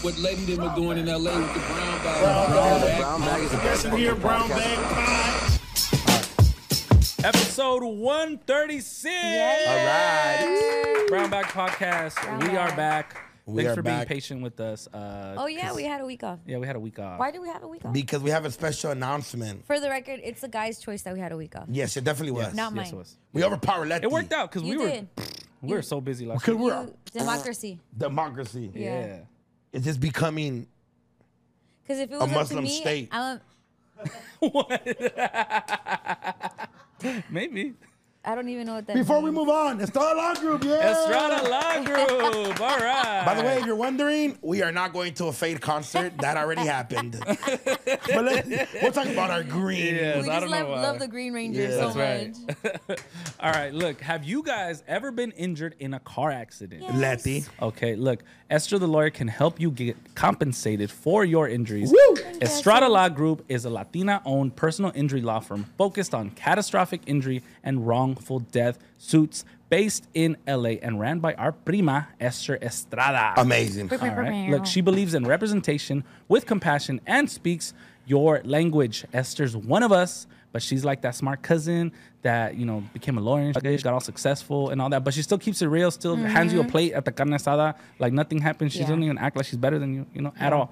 what Lady them are doing in LA with the brown bag. Brown bag is the best. Here, Brown Bag Pod. Episode 136. All right. Brown Bag Podcast. We are back. Thanks are for back. being patient with us. Oh, yeah, we had a week off. Yeah, we had a week off. Why do we have a week off? Because we have a special announcement. For the record, it's the guy's choice that we had a week off. Yes, it definitely was. Not Yes, mine. it was. We overpowered Letty. It worked out because You did. we were so busy last Because week. we're Democracy. democracy. Yeah. It's just becoming Because if it a was up to Muslim me, state. Maybe. I don't even know what that Before we means. move on, Estrada Law Group, yeah. Estrada Law Group. All right. By the way, if you're wondering, we are not going to a Fade concert. That already happened. But we'll talk about our green. Yes, We I just don't know why. love the Green Ranger Yeah. so That's much. right. All right, look. Have you guys ever been injured in a car accident? Yes. Letty. Okay, look. Esther the lawyer can help you get compensated for your injuries. Woo! Estrada Law Group is a Latina-owned personal injury law firm focused on catastrophic injury and wrongful death suits based in LA and ran by our prima, Esther Estrada. Amazing. All right. Look, she believes in representation with compassion and speaks your language. Esther's one of us, but she's like that smart cousin that, you know, became a lawyer and she got all successful and all that, but she still keeps it real, still hands you a plate at the carne asada like nothing happened. She doesn't even act like she's better than you, you know, at all.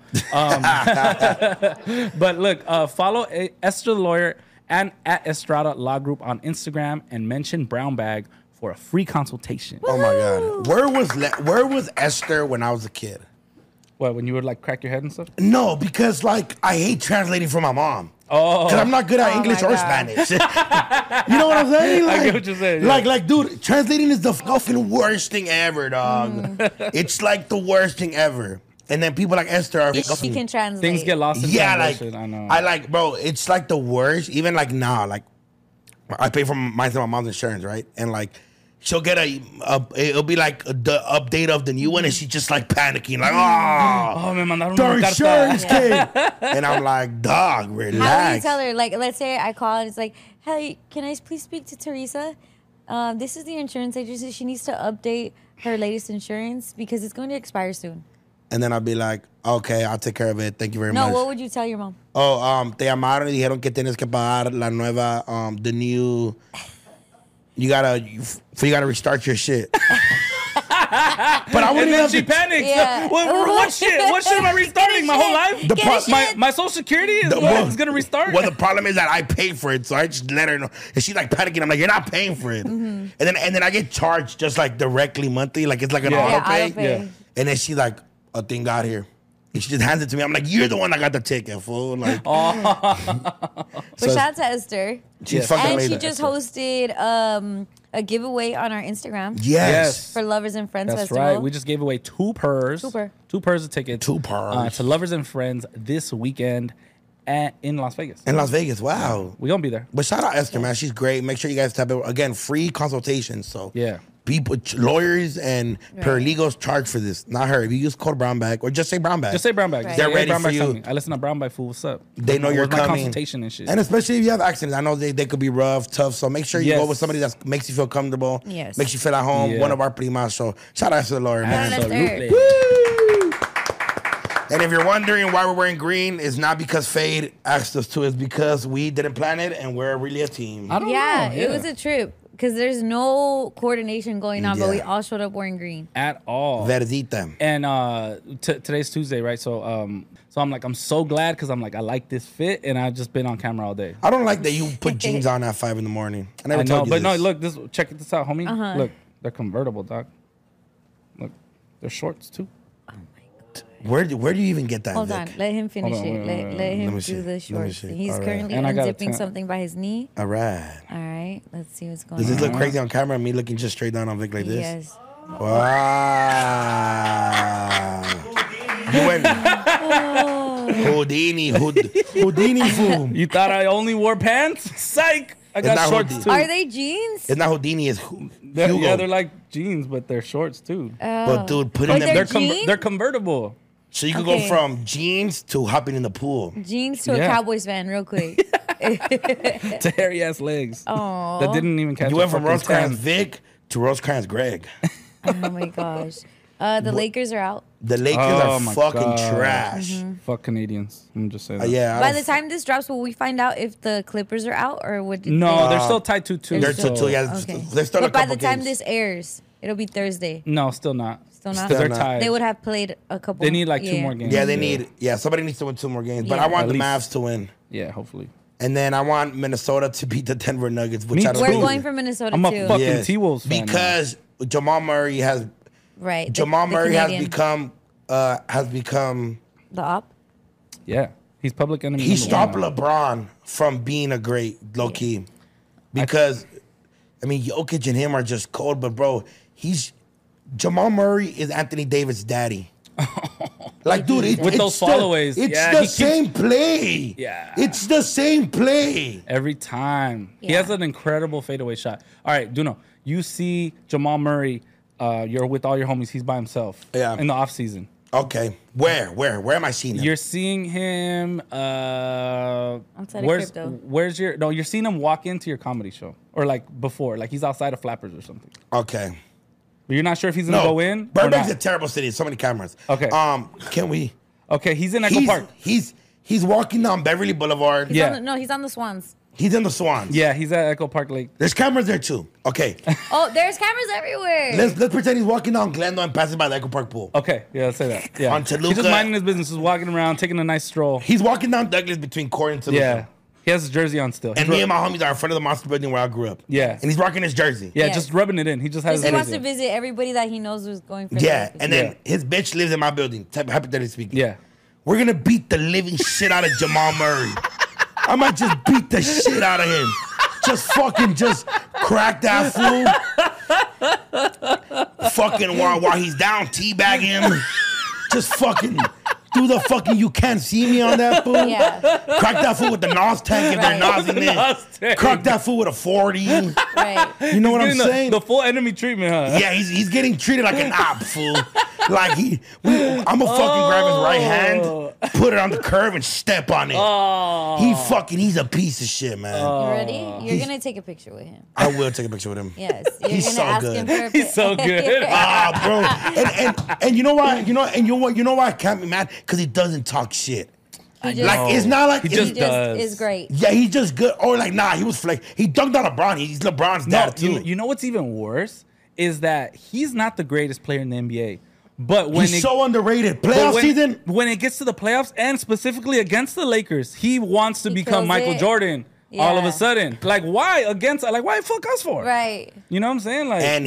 But look, follow Esther the lawyer and at Estrada Law Group on Instagram and mention Brown Bag for a free consultation. Oh my God. Where was Esther when I was a kid? What, when you would like crack your head and stuff? No, because like I hate translating for my mom. Oh. Because I'm not good at Oh English my or God. Spanish. You know what I'm saying? Like, I get what you're saying, yeah. Like, dude, translating is the fucking worst thing ever, dog. It's like the worst thing ever. And then people like Esther are She can translate. Things get lost in yeah, like translation. I know. I like, bro. It's like the worst. Even like now, like I pay for my mom's insurance, right? And like she'll get it'll be like the update of the new one, and she's just like panicking, like, Oh, me mandaron the una insurance carta. came. And I'm like, dog, relax. How do you tell her? Like, let's say I call and it's like, hey, can I please speak to Teresa? This is the insurance agency. She needs to update her latest insurance because it's going to expire soon. And then I'll be like, okay, I'll take care of it. Thank you very No, much. what would you tell your mom? Oh, te llamaron y dijeron que tienes que pagar la nueva, the new. You gotta restart your shit. But I And wouldn't then have she to. panics. Yeah. What shit? What shit am I restarting? My whole life? The pro- My Social Security is what's going to restart? Well, the problem is that I paid for it, so I just let her know. And she's like panicking. I'm like, you're not paying for it. Mm-hmm. And then I get charged just like directly monthly, like it's like an Yeah. auto pay. auto pay. Yeah. And then she's like, a thing got here. And she just hands it to me. I'm like, you're the one that got the ticket, fool. Like, But So- shout out to Esther. she's Yes. fucking And amazing. she just hosted a giveaway on our Instagram Yes. for Lovers and Friends That's Festival. right. We just gave away two purrs of tickets. Two purrs. to Lovers and Friends this weekend in Las Vegas. In Las Vegas, wow. We're going to be there. But shout out Esther, man. She's great. Make sure you guys tap it. Again, free consultations. So Yeah. people, lawyers and paralegals charge for this. Not her. If you use code Brown Bag or just say Brown Bag. Just say Brown Bag. Right. Just They're say, ready Brown for Bag's you. coming. I listen to Brown Bag, fool. What's up? They know you're Where's my coming. consultation and shit. And especially if you have accidents. I know they could be rough, tough. So make sure you Yes. go with somebody that makes you feel comfortable. Yes. Makes you feel at home. Yeah. One of our primas. So shout out to the lawyer, man. Absolutely. And if you're wondering why we're wearing green, it's not because Fade asked us to. It's because we didn't plan it and we're really a team. I don't Yeah, know. it was a trip because there's no coordination going on, but we Yeah. all showed up wearing green. At all. Verdita. And today's Tuesday, right? So I'm so glad because I'm like, I like this fit, and I've just been on camera all day. I don't like that you put jeans on at 5 in the morning. I never I know, told you but this. no, look, check this out, homie. Look, they're convertible, dog. Look, they're shorts too. Where do you even get that? Hold Vic? on, let him finish Hold on, it. wait, Let Let him me see. do Let the me shorts. see. He's All right. currently And I got a unzipping tan- something by his knee. All right. All right, let's see what's going Does on. this look crazy on camera? Me looking just straight down on Vic like this? Yes. Wow. You went Houdini. Houdini fool. You thought I only wore pants? Psych! I It's got not shorts Houdini. too. Are they jeans? It's not Houdini. It's Hugo. Yeah, they're like jeans, but they're shorts too. But dude, put Wait, in them. they're They're jeans? they're convertible. So you could Okay. go from jeans to hopping in the pool. Jeans to a Yeah. Cowboys fan, real quick. To hairy ass legs. Oh, That didn't even catch You a went from fucking Rosecrans tan. Vic to Rosecrans Greg. oh my gosh. The Lakers are out. The Lakers Oh are my fucking God. trash. Fuck Canadians. I'm just saying. That. Yeah. I By don't- the time this drops, will we find out if the Clippers are out or would? No, they're still tied 2-2. They're still- 2-2. Yeah, Okay. there's still a But by couple the time games. this airs, it'll be Thursday. No, still not. Still not. Because they're not. tied. They would have played a couple. They need like 2 more games. Yeah, they need. Yeah, somebody needs to win 2 more games. But Yeah. I want At the least. Mavs to win, Yeah, hopefully. and then I want Minnesota to beat the Denver Nuggets, which Me I don't too. We're think- going for Minnesota I'm a too. fuck- fucking Yes. T-Wolves fan now. because Jamal Murray has Right. the- Jamal the Murray has Canadian. become the op. Yeah. He's public enemy. he number stopped one. LeBron from being a great low key, because I mean Jokic and him are just cold, but bro, Jamal Murray is Anthony Davis' daddy. Like, dude, With those followays. It's Yeah, the he keeps- same play. Yeah. It's the same play. Every time. He Yeah. has an incredible fadeaway shot. All right, Duno, you see Jamal Murray, you're with all your homies, he's by himself Yeah. in the offseason. Okay. Where am I seeing him? You're seeing him Outside of crypto. you're seeing him walk into your comedy show. Or like before, like he's outside of Flappers or something. Okay. But you're not sure if he's gonna No. go in or Burbank's a not. terrible city. So many cameras. Okay. Can we? Okay, he's in Echo Park. He's walking down Beverly Boulevard. He's Yeah. he's on the Swans. He's in the Swans. Yeah, he's at Echo Park Lake. There's cameras there too. Okay. Oh, there's cameras everywhere. let's pretend he's walking down Glendale and passing by the Echo Park pool. Okay, yeah, let's say that. Yeah. On He's Toluca. just minding his business, just walking around, taking a nice stroll. He's walking down Douglas between Corey and Toluca. Yeah. He has his jersey on still. And He's me ru- and my homies are in front of the Monster Building where I grew up. Yeah. And he's rocking his jersey. Yeah, Yeah. just rubbing it in. He just has He his wants to jersey. visit everybody that he knows who's going for. Yeah. the And then Yeah. his bitch lives in my building. Hypothetically speaking. Yeah. We're gonna beat the living shit out of Jamal Murray. I might just beat the shit out of him. Just crack that fool. Fucking while he's down, teabag him. Just fucking do the fucking you can't see me on that fool. Yeah. Crack that fool with the Nos tank if they're Right. nosing in. Nos tank. Crack that fool with a 40. Right. You know what I'm Getting the, saying? the full enemy treatment, huh? Yeah, he's getting treated like an op, fool. Like I'm gonna fucking grab his right hand, put it on the curve, and step on it. He's a piece of shit, man. You ready? You're gonna take a picture with him. I will take a picture with him. Yes. You're He's gonna so ask good. him for a He's so good. Bro, and you know why? You know why I can't be mad? Because he doesn't talk shit. He just, Like it's not like He he just just does. is great. yeah, he's just good. Or like nah, he was flake. He dunked on LeBron. He's LeBron's No, dad too. you know what's even worse is that he's not the greatest player in the NBA. But when He's it, so underrated. but Playoff when, season. when it gets to the playoffs and specifically against the Lakers, he wants to He become kills Michael it. Jordan all of Yeah. a sudden. Like why against? Like why fuck us for? Right. You know what I'm saying? Like And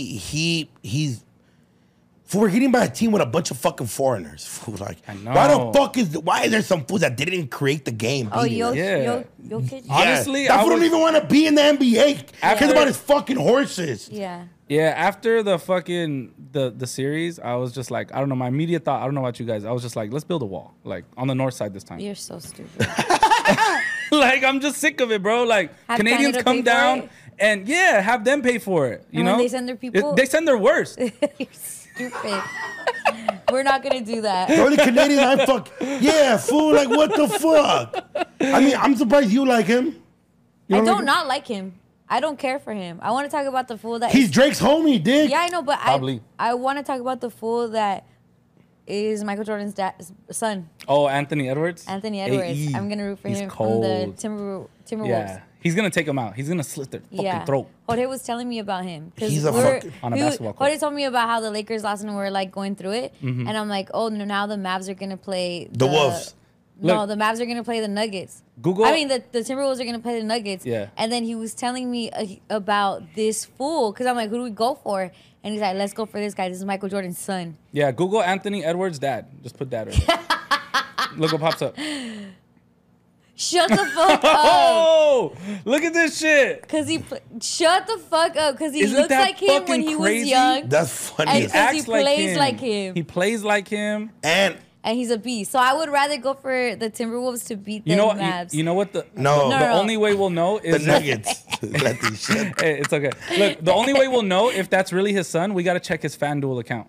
he's we're getting by a team with a bunch of fucking foreigners. Fool, like, I know. why is there some fools that didn't create the game? Oh, beating us? Yeah. Jokic. Honestly, that I fool don't was- even want to be in the NBA. Cares After- about his fucking horses. Yeah. yeah, after the fucking the series, I was just like, I don't know, my immediate thought, I don't know about you guys. I was just like, let's build a wall. Like on the north side this time. You're so stupid. Like I'm just sick of it, bro. Like Have Canadians Canada come pay for down it? and yeah, have them pay for it. You And know, when they send their people- they send their worst. You're stupid. We're not gonna do that. The only Canadian I fuck. Yeah, fool. Like, what the fuck? I mean, I'm surprised you like him. You I like don't him? not like him. I don't care for him. I want to talk about the fool that He's is- Drake's homie, dick. Yeah, I know, but Probably. I want to talk about the fool that is Michael Jordan's son, Oh, Anthony Edwards. Anthony Edwards. AE. I'm gonna root for He's him cold. from the Timberwolves. Yeah, he's gonna take him out. He's gonna slit their fucking throat. Jorge was telling me about him. He's a fucking- On a basketball court. Jorge told me about how the Lakers lost and were like going through it. And I'm like, oh, no, now the Mavs are going to play The Wolves. No, Look. the Mavs are going to play the Nuggets. Google- I mean, the Timberwolves are going to play the Nuggets. Yeah. And then he was telling me about this fool. Because I'm like, who do we go for? And he's like, let's go for this guy. This is Michael Jordan's son. Yeah, Google Anthony Edwards' dad. Just put that right there. Look what pops up. Shut the fuck up. Oh, look at this shit. Because shut the fuck up. Because he Isn't looks that like him when fucking he was crazy? young. That's funny. And as- because he Acts like plays him. like him. He plays like him. And And he's a beast. So I would rather go for the Timberwolves to beat the You know what? Mavs. You know what? The No. the No, no. only way we'll know the is Nuggets. Let these shit. Hey, it's okay. Look, the only way we'll know if that's really his son, we got to check his FanDuel account.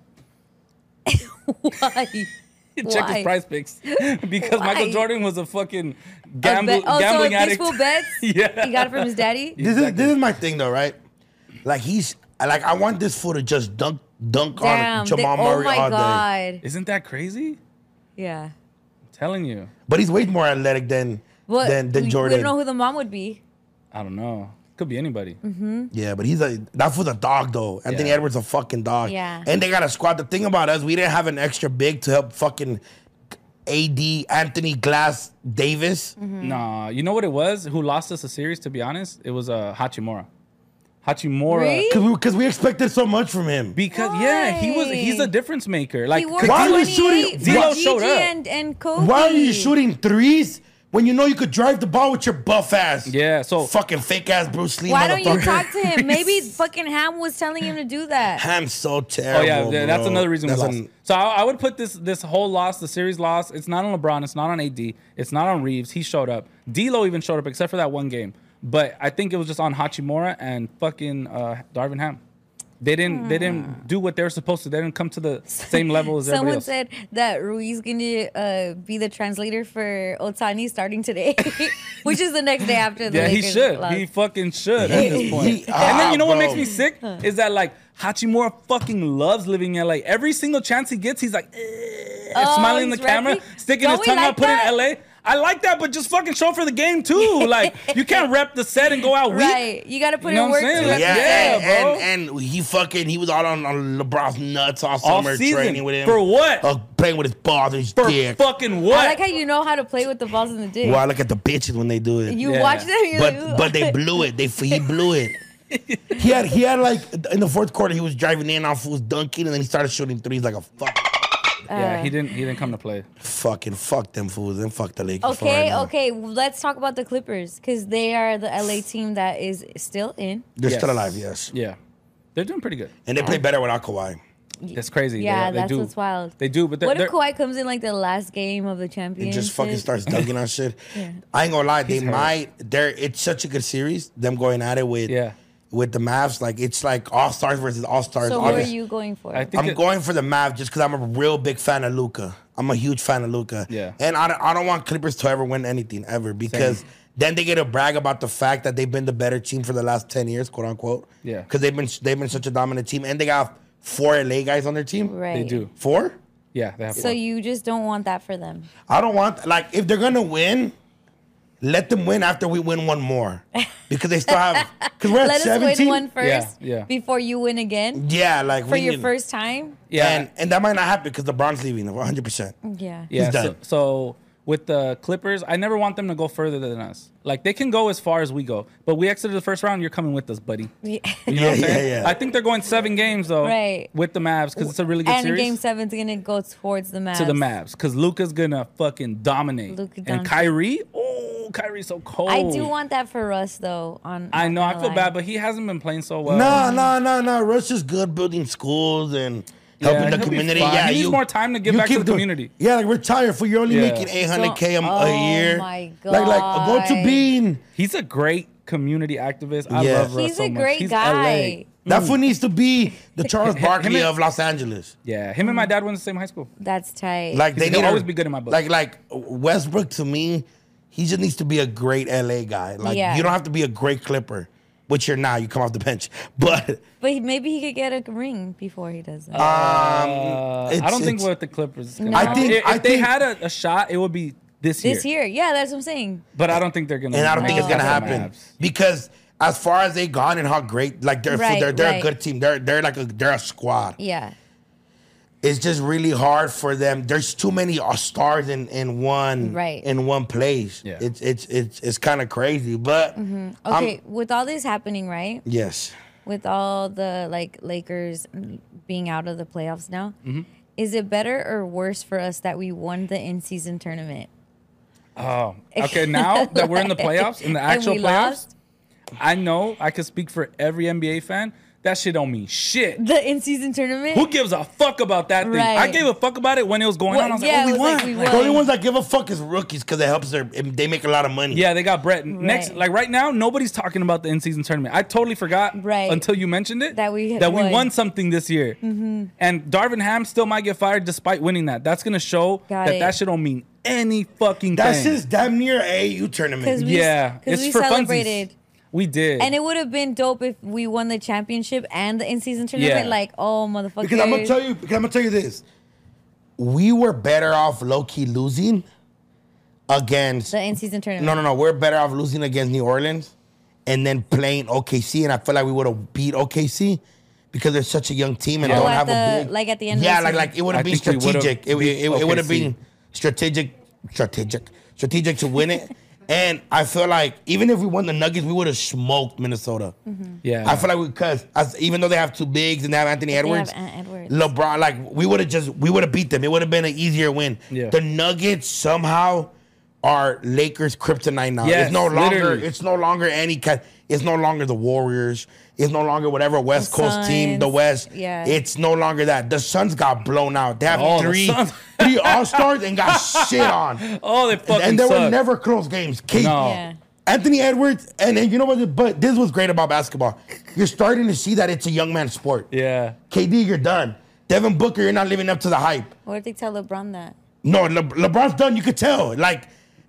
Why? Check his Why? price picks. Because Why? Michael Jordan was a fucking So gambling this addict. fool bets? Yeah. He got it from his daddy? This is my thing though, right? Like I want this fool to just dunk dunk Damn. on Jamal oh Murray my all day. God. Isn't that crazy? Yeah. I'm telling you. But he's way more athletic than Well, than we Jordan. don't know who the mom would be. I don't know. Could be anybody. Yeah, but that was a dog though. Anthony Yeah. Edwards a fucking dog. Yeah. And they got a squad. The thing about us, we didn't have an extra big to help fucking AD Anthony Glass Davis. Nah, you know what it was? Who lost us a series? To be honest, it was Hachimura. Hachimura. Really? Because we expected so much from him. Because he's a difference maker. Like He worked Why are you 28 shooting- for D'Lo Gigi showed up. and Kobe. Why are you shooting threes when you know you could drive the ball with your buff ass? Yeah, so Fucking fake ass Bruce Lee. Why don't you motherfucker. talk to him? Maybe fucking Ham was telling him to do that. Ham's so oh terrible. yeah, that's bro. another reason we That's lost. So I would put this whole loss, the series loss. It's not on LeBron. It's not on AD. It's not on Reeves. He showed up. D'Lo even showed up, except for that one game. But I think it was just on Hachimura and fucking Darvin Ham. They didn't do what they were supposed to. They didn't come to the same level as everybody Someone else. said that Ruiz gonna be the translator for Otani starting today, which is the next day after the Yeah, he Lakers should. lost. He fucking should at this point. And then you know what makes me sick is that like Hachimura fucking loves living in LA. Every single chance he gets, he's like smiling in the he's camera, repping? sticking his Don't we tongue like out, putting that? LA. I like that, but just fucking show for the game too. Like you can't rep the set and go out weak. Right, you got to put You know in what work. I'm saying? too. Like, Yeah, Yeah, bro. and he was all on LeBron's nuts all All summer season. training with him. For what? Playing with his balls and his For dick. fucking I what? like how you know how to play with the balls in the dick. Well, I look at the bitches when they do it. You Yeah. watch them, you're like, But they blew it. He blew it. He had like in the fourth quarter he was driving in off was dunking and then he started shooting threes like a Yeah, he didn't come to play. fucking fuck them fools and fuck the Lakers. for Okay, right now. okay. Let's talk about the Clippers because they are the LA team that is still in. They're Yes. still alive, yes. Yeah, they're doing pretty good. And they play better without Kawhi. It's crazy. Yeah, they that's do. what's wild. They do, but What they're if Kawhi comes in like the last game of the It championship? just fucking starts dunking on shit. Yeah. I ain't gonna lie, they He's hurt. might. It's such a good series. Them going at it with Yeah. with the Mavs, like it's like all stars versus all stars. So what are you going for? I think I'm going for the Mavs just because I'm a real big fan of Luka. I'm a huge fan of Luka. Yeah. And I don't want Clippers to ever win anything ever because then they get to brag about the fact that they've been the better team for the last 10 years, quote unquote. Yeah. Because they've been such a dominant team and they got 4 LA guys on their team. right. They do. 4? Yeah, they have. So you just don't want that for them. I don't want like if they're gonna win, let them win after we win one more because they still have because we're at Let us 17. win one first Yeah. before you win again Yeah, like for we your need- first time. Yeah. and that might not happen because LeBron's leaving 100%. Yeah. Yeah, He's done. so with the Clippers, I never want them to go further than us. Like they can go as far as we go, but we exited the first round. You're coming with us, buddy. Yeah. You know what I'm Yeah, saying? yeah. I think they're going 7 games though, Right. with the Mavs because it's a really good And series. game 7's gonna go towards the Mavs. to the Mavs because Luka's gonna fucking dominate. Luka And Doncic. Kyrie, Kyrie's so cold. I do want that for Russ though. I know. I not feel gonna bad, lie. but he hasn't been playing so well. No. Russ is good building schools and helping the he'll be community. fine. Yeah, He needs more time to give you back to keep the doing- community. Yeah, like retire for you're only Yeah. making 800K a Oh year. my Like go to God. Bean. He's a great community activist. I Yeah. love Russ He's so a much. great He's guy. LA. That fool needs to be the Charles Barkley and- of Los Angeles. Yeah, him and my dad went to the same high school. That's tight. Like they He'll need always to be good in my book. Like Westbrook to me, he just needs to be a great LA guy. Like Yeah. you don't have to be a great Clipper, which you're now. You come off the bench, but Maybe he could get a ring before he does that. it's- I don't think it's- with the Clippers. It's gonna No. happen. If I they think- had a shot, it would be this year. This year, yeah, that's what I'm saying. But I don't think they're gonna. and I don't make think it's it gonna past the happen Mavs. because as far as they gone and how great, like they're Right, they're a right. good team. They're like they're a squad. Yeah. It's just really hard for them. There's too many stars in one Right. in one place. Yeah. It's kind of crazy, but Okay, with all this happening, right? yes. With all the like Lakers being out of the playoffs now, Mm-hmm. is it better or worse for us that we won the in-season tournament? Oh, okay. Now that we're in the playoffs, in the And actual we playoffs, lost? I know I could speak for every NBA fan. That shit don't mean shit. The in-season tournament? Who gives a fuck about that thing? Right. I gave a fuck about it when it was going What- on. I was yeah, like, it oh, we was won. like we Like, The only won. ones that give a fuck is rookies because it helps they make a lot of money. yeah, they got Brett. Next, Right. like right now, nobody's talking about the in-season tournament. I totally forgot Right. until you mentioned it That we had won. won something this year. And Darvin Ham still might get fired despite winning that. That's gonna show Got that it. that shit don't mean any fucking That's thing. just damn near a AU tournament. Yeah, because it's we for celebrated. We did. And it would have been dope if we won the championship and the in-season tournament. Yeah. Like, oh, motherfucker. Because I'm gonna tell you this. We were better off low-key losing against the in-season tournament. No. We're better off losing against New Orleans and then playing OKC. And I feel like we would have beat OKC because they're such a young team and Oh, don't at have the- a big. like at the end of Yeah, the like it would I have been think we would've strategic. It beat would have OKC. been strategic to win it. And I feel like even if we won the Nuggets, we would have smoked Minnesota. Yeah. I feel like because even though they have two bigs and they have Anthony Edwards, Edwards. LeBron, like we would have beat them. It would have been an easier win. Yeah. The Nuggets somehow are Lakers kryptonite now. Yes, it's no longer. literally. It's no longer any kind. It's no longer the Warriors. It's no longer whatever West The Coast team, the Suns. West. Yeah. It's no longer that. The Suns got blown out. They have Oh, the three Suns. All-Stars and got shit on. Oh, they fucking And there were suck. never close games. No. Yeah. Anthony Edwards, and you know what? But this was great about basketball. You're starting to see that it's a young man's sport. Yeah. KD, you're done. Devin Booker, you're not living up to the hype. What if they tell LeBron that? No, LeBron's done. You could tell. Like,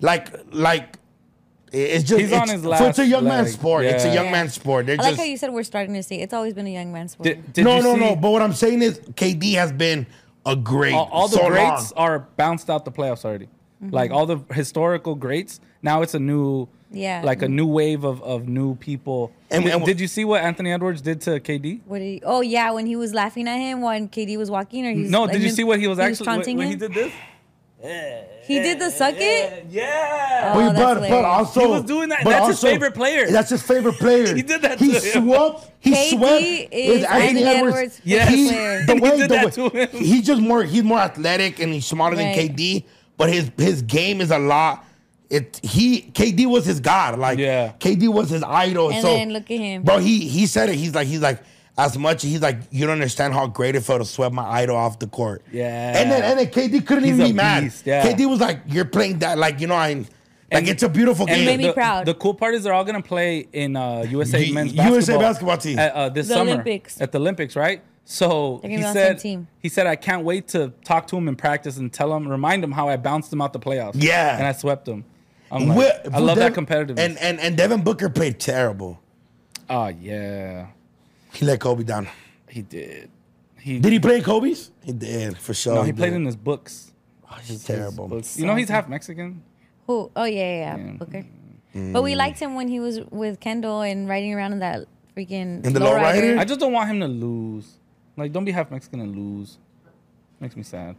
it's just He's on it's, his so last it's a young man's leg. sport. It's a Yeah. young man's sport. They're I like just how you said we're starting to see. It's always been a young man's sport. Did no. you see- But what I'm saying is, KD has been a great. All the so greats long. are bounced out the playoffs already. Mm-hmm. Like all the historical greats. Now it's a new, Yeah. like a new wave of new people. And- Did you see what Anthony Edwards did to KD? What did he, oh yeah, when he was laughing at him when KD was walking, or he's No, like, did you see what he was actually taunting when he him? did this? He did the suck it. Yeah. Oh, But, that's but hilarious. also He was doing that. but That's his also- favorite player. That's his favorite player. He did that He to him. swept. He KD swept. is Anthony Edwards' Yes. favorite player. The He way, did the that way- to him. He's more athletic and he's smaller Right. than KD. But his game is a lot. KD was his god. Like Yeah. KD was his idol. And so, then look at him. bro. He said it. He's like as much. He's like, you don't understand how great it felt to sweep my idol off the court. Yeah. And then KD couldn't He's even a be mad. beast, yeah. KD was like, you're playing that like And- it's a beautiful And game. made me proud. The cool part is they're all gonna play in USA U- men's USA basketball, basketball team. this The summer Olympics. at the Olympics, right? So They're gonna he be on the said same team. he said I can't wait to talk to him in practice and remind him how I bounced him out the playoffs. Yeah. and I swept him. I'm like, I love that competitiveness. And Devin Booker played terrible. Oh yeah, He let Kobe down. he did. Did he play in Kobe's? He did, for sure. No, he played did. in his books. He's terrible. Books. You know he's half Mexican. Who? Oh yeah. Booker. But we liked him when he was with Kendall and riding around in that freaking In the lowrider. lowrider? I just don't want him to lose. Like, don't be half Mexican and lose. Makes me sad.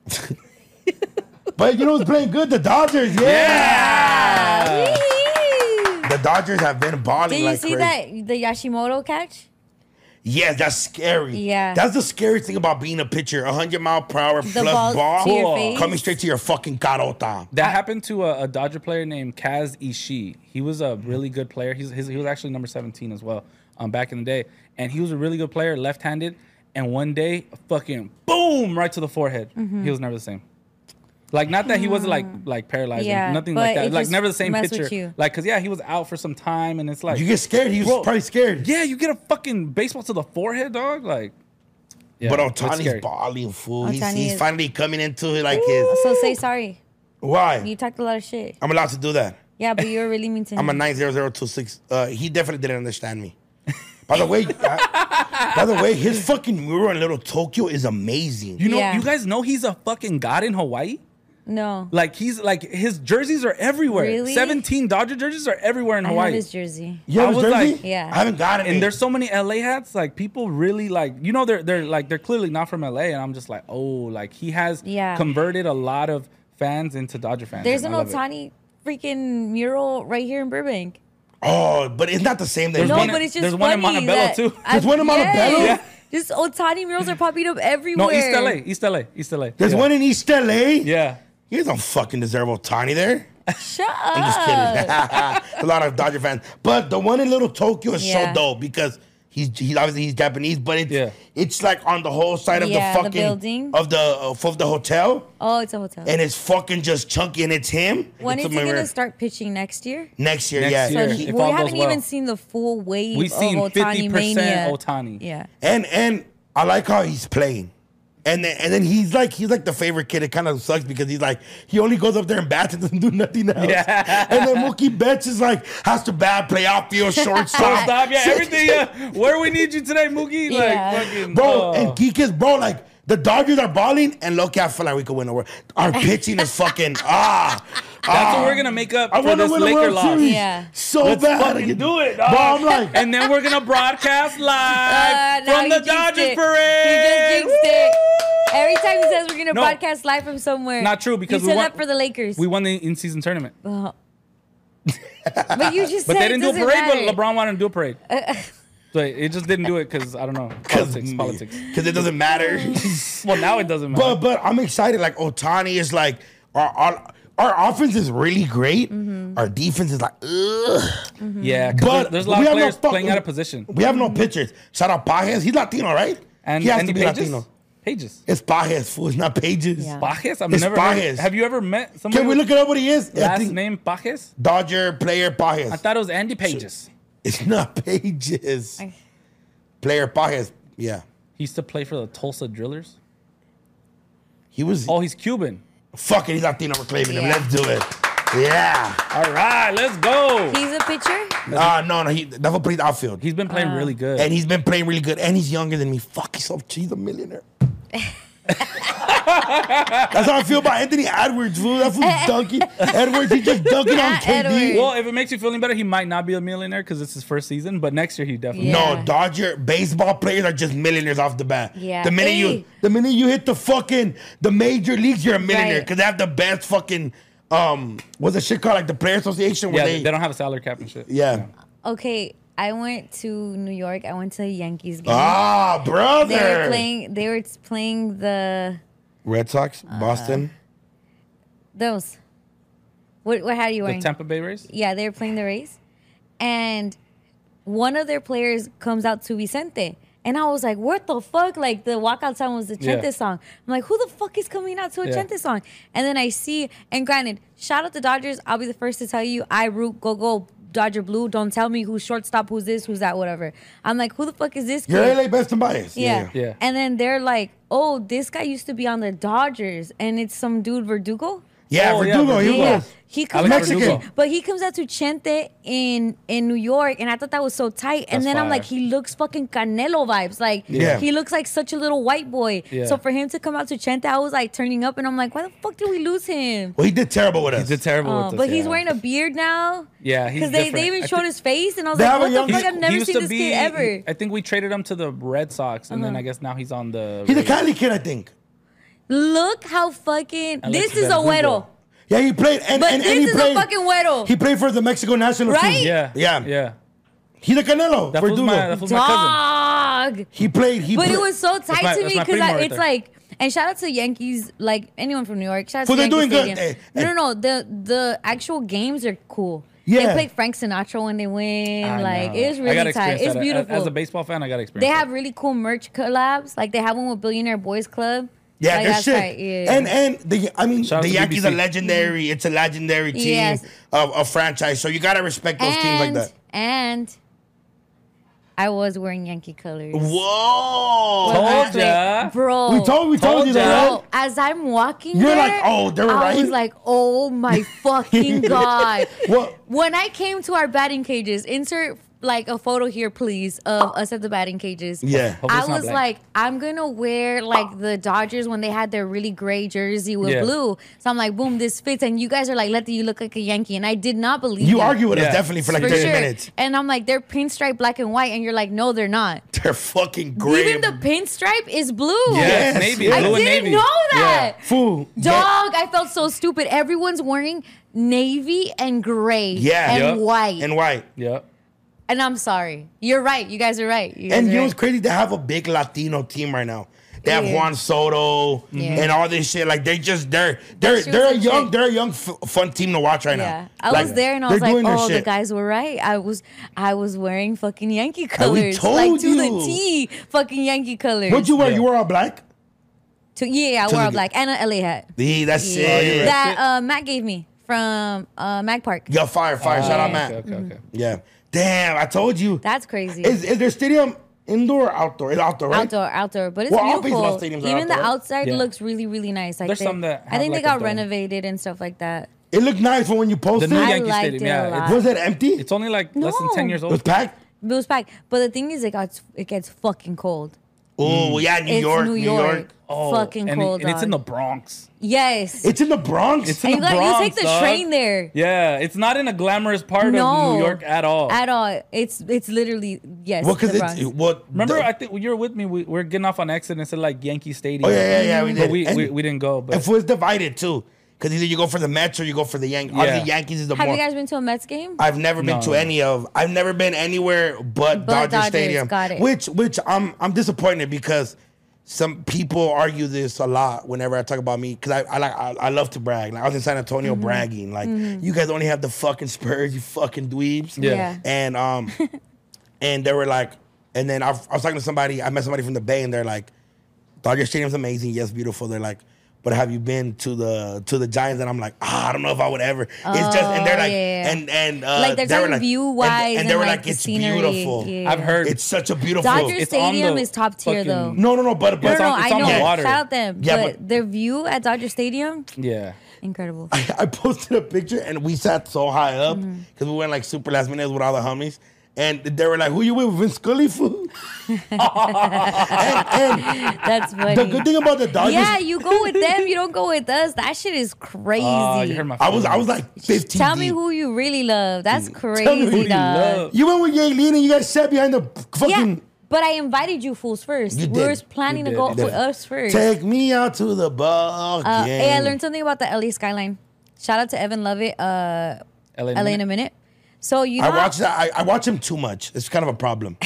But you know who's playing good? The Dodgers. Yeah. Whee! The Dodgers have been balling Did you like see crazy. that the Yashimoto catch? Yes, that's scary. Yeah. That's the scariest thing about being a pitcher. 100-mile-per-hour The plus ball ball to your Cool. face. coming straight to your fucking carota. That happened to a Dodger player named Kaz Ishii. He was a really good player. He was actually number 17 as well back in the day. And he was a really good player, left-handed. And one day, fucking boom, right to the forehead. Mm-hmm. He was never the same. Like, not that he wasn't like paralyzed, Yeah, or nothing but like that. it Like, just never the same messed pitcher. with you. Like, cause yeah, he was out for some time, and it's like, You get scared. He was Bro, probably scared. yeah, you get a fucking baseball to the forehead, dog. Like, yeah, But it's Otani's scary. balling, fool. He's Ohtani is- finally coming into it like his. So say sorry. Why? You talked a lot of shit. I'm allowed to do that. Yeah, but you were really mean to him. I'm a 90026. He definitely didn't understand me. By the way, his fucking mural in Little Tokyo is amazing. You know, Yeah. you guys know he's a fucking god in Hawaii. No. Like he's like his jerseys are everywhere. Really? 17 Dodger jerseys are everywhere in I have Hawaii. his jersey. You have I his was jersey? like- Yeah. I haven't got it. And there's so many LA hats. Like people really like, you know, they're clearly not from LA, and I'm just like, oh, like he has Yeah. converted a lot of fans into Dodger fans. There's and an I love it. Otani freaking mural right here in Burbank. Oh, but it's not the same. There's No, one- but it's just there's one in funny Montebello, that too. There's one in Montebello? Yeah. Just Otani murals are popping up everywhere. No, East LA. There's Yeah. one in East LA. Yeah. You guys don't fucking deserve Otani there. Shut up. I'm just kidding. A lot of Dodger fans, but the one in Little Tokyo is Yeah. so dope because he's obviously he's Japanese, but Yeah. it's like on the whole side of Yeah, the the fucking building. of the hotel, Oh, it's a hotel. and it's fucking just chunky, and it's him. When It's is he a going to mirror. start pitching next year? Next year? Next Yeah, year. So He- If we all goes haven't well. even seen the full wave We've seen of Otani 50% mania. Otani. Yeah. and I like how he's playing. And then he's like the favorite kid. It kind of sucks because he only goes up there and bats and doesn't do nothing else. Yeah. And then Mookie Betts is like has to bat, play outfield, shortstop. Stop, yeah, everything. Yeah. Where we need you today, Mookie? Yeah. Like fucking Bro, and Geekus, bro, like the Dodgers are balling, and look, I feel like we could win the world. Our pitching is fucking That's what we're gonna make up I for want to this win the Laker World loss. Series Yeah. so Let's bad. fucking do it, dog. Bro, I'm like, And then we're gonna broadcast live Now from he the jinxed Dodgers it. parade. He just jinxed it. Every time he says we're gonna No. broadcast live from somewhere. Not true, because you we said won- that for the Lakers. We won the in-season tournament, But you just but said they didn't do a it doesn't parade. matter. But LeBron wanted to do a parade. So it just didn't do it because I don't know politics. because it doesn't matter. Well, now it doesn't matter. but I'm excited. Like Otani is like our offense is really great. Mm-hmm. Our defense is like, ugh. Yeah, But because there's a lot we of have no players fuck- playing out of position. We have no pitchers. Shout out Pages. He's Latino, right? And he has Andy to be Pages? Latino. Pages. It's Pages, fool. It's not Pages. Yeah. Pajes? I've It's never Pages. heard. Have you ever met somebody Can we with look it up what he is? I last think name Pajes? Dodger player Pages. I thought it was Andy Pages. It's not Pages. Player Pages. Yeah. He used to play for the Tulsa Drillers. He was. Oh, he's Cuban. Fuck it. He's Latino. We're claiming him. Yeah. Let's do it. Yeah. All right, let's go. He's a pitcher. No. That will play the outfield. He's been playing really good. And he's been playing really good. And he's younger than me. Fuck, he's a millionaire. That's how I feel about Anthony Edwards, fool. That fool's dunking. Edwards, he's just dunking on KD. Edwards. Well, if it makes you feel any better, he might not be a millionaire because it's his first season, but next year he definitely. Yeah. No, Dodger baseball players are just millionaires off the bat. Yeah. The minute Hey. you hit the major leagues, you're a millionaire Right. because they have the best fucking what's the shit called, like the player association where Yeah, they don't have a salary cap and shit. yeah. Okay, I went to New York. I went to a Yankees game. Ah, brother. They were playing the Red Sox, Boston. those. What hat are you The wearing? Tampa Bay Rays. Yeah, they were playing the Rays, and one of their players comes out to Vicente, and I was like, "What the fuck?" Like the walkout song was the Chente Yeah. song. I'm like, "Who the fuck is coming out to a Yeah. Chente song?" And then I see, and granted, shout out the Dodgers. I'll be the first to tell you, I root go Dodger Blue. Don't tell me who's shortstop, who's this, who's that, whatever. I'm like, who the fuck is this You're kid? LA best and bias. Yeah. Yeah. And then they're like, oh, this guy used to be on the Dodgers, and it's some dude Verdugo. Yeah, Oh, yeah, Verdugo, he Verdugo. was. He comes Alex out Verdugo. to, but he comes out to Chente in New York, and I thought that was so tight. And That's then I'm fire. like, he looks fucking Canelo vibes. Like, Yeah. he looks like such a little white boy. Yeah. So for him to come out to Chente, I was like turning up, and I'm like, why the fuck did we lose him? Well, he did terrible with us. He did terrible with us. But he's yeah. wearing a beard now. Yeah, he's Because they different. even I showed think- his face, and I was They like, have a what young- the fuck? He I've never used seen to this be- kid ever. I think we traded him to the Red Sox, and then I guess now he's on the. He's a Rays. Cali kid, I think. Look how fucking. Alex This is a Verdugo. güero. Yeah, he played. And, But and this he is played, a fucking güero. He played for the Mexico national Right? team. Yeah, Yeah. He's a Canelo. That was Verdugo. my cousin. Dog. He played. But it was so tight my- to that's me my because primo right it's there. like, and shout out to Yankees, like anyone from New York. Shout out Well, to they're Yankee doing good. Stadium. Hey, No, the actual games are cool. Yeah. They played Frank Sinatra when they win. I Like know. it was I really gotta tight. experience It's that. beautiful. As a baseball fan, I got to experience. They that. have really cool merch collabs. Like they have one with Billionaire Boys Club. Yeah, like, they're that's shit. tight. Yeah. And Shout out the to Yankees BBC. are legendary. It's a legendary team Yes. of franchise. So you gotta respect those teams like that. And I was wearing Yankee colors. Whoa! Told ya. Bro. We told you Told that. ya. Bro, as I'm walking You're there, like, oh, they were I right? was like, oh my fucking God. What? When I came to our batting cages, insert like a photo here, please, of us at the batting cages. Yeah. Hopefully I it's not was black. like, I'm gonna wear like the Dodgers when they had their really gray jersey with Yeah. blue. So I'm like, boom, this fits. And you guys are like, Letty, you look like a Yankee. And I did not believe You it. argue with us Yeah. definitely for like For 30 sure. minutes. And I'm like, they're pinstripe black and white. And you're like, no, they're not. They're fucking great. Even the pinstripe is blue. Yeah, Yes, it's navy, yes. I blue and didn't navy. know that. Fool. Dog, I felt so stupid. Everyone's wearing navy and gray Yeah. and Yep. white. And white. Yeah. And I'm sorry. You're right. You guys are right. You guys And are you know right. what's crazy? They have a big Latino team right now. They have Yeah. Juan Soto Yeah. and all this shit. Like they're She was a a young chick. they're a young fun team to watch right Yeah, now. I Like, was there and I they're was like, doing their "Oh, the shit. guys were right. I was wearing fucking Yankee we colors, told like to you. the T, fucking Yankee colors." What'd you wear? Yeah. You were all black? Yeah, I To wore the- a black and an LA hat. That's Yeah. it. That Matt gave me from Mag Park. Yo, fire. Shout out, Matt. Okay. Yeah. Damn, I told you. That's crazy. Is their stadium Indoor or outdoor? It's outdoor, right? Outdoor, but it's Well, all beautiful. baseball stadiums are Even the outdoor, right? outside Yeah. looks really, really nice. Like There's some that I have think like they a got dome. renovated and stuff like that. It looked nice when you The posted new it. I Yankee liked Stadium. it a Yeah, lot. Was it empty? it's only like less than 10 No. years It was old. packed? It was packed, but the thing is, it gets fucking cold. Oh, yeah, New It's York, New York. Fucking and, cold. and it's in the dog. Bronx. Yes. It's in the Bronx? It's in and the Bronx. you take the dog. train there. Yeah, it's not in a glamorous part No. of New York at all. At all. It's literally yes. Well, because the Bronx. it's... What, Remember, I think you were with me. We're getting off on exit and it said like Yankee Stadium. Oh, yeah, we But did. we And- didn't go. But It was divided, too. Because either you go for the Mets or you go for the Yankees. Yeah. Obviously, Yankees is the Have more... you guys been to a Mets game? I've never been No, to no. any of... I've never been anywhere but Dodger Dodgers, Stadium. got it. Which I'm disappointed because... Some people argue this a lot whenever I talk about me because I love to brag. Like I was in San Antonio Mm-hmm. bragging, like you guys only have the fucking Spurs, you fucking dweebs. Yeah. And and they were like, and then I was talking to somebody. I met somebody from the Bay, and they're like, Dodger Stadium's amazing, yes, beautiful. They're like, but have you been to the Giants? And I'm like, I don't know if I would ever. It's just, and they're like, yeah. and Like, they're they were talking view-wise and they and, were like, like, the it's scenery. beautiful. Yeah. I've heard It's such a beautiful. Dodger It's on Stadium the is top tier fucking- though. No, but It's on- I it's on know. the water. Shout out them. Yeah, but their view at Dodger Stadium, yeah. incredible. I posted a picture and we sat so high up Mm-hmm. because we went like super last minute with all the homies. And they were like, "Who you with, Vince Scully?" Fool? and That's funny. the good thing about the Dodgers, Yeah, you go with them, you don't go with us. That shit is crazy. You heard my I was feelings. like 15 Tell me deep. who you really love. That's me crazy, who Who do you dog. love? You went with Yaelin and you guys sat behind the fucking. Yeah, but I invited you fools first. You We were did. planning You to go did. with us first. Take me out to the ball game. Hey, I learned something about the LA skyline. Shout out to Evan Lovett, LA in a minute. So you know, I watch that. I watch him too much. It's kind of a problem.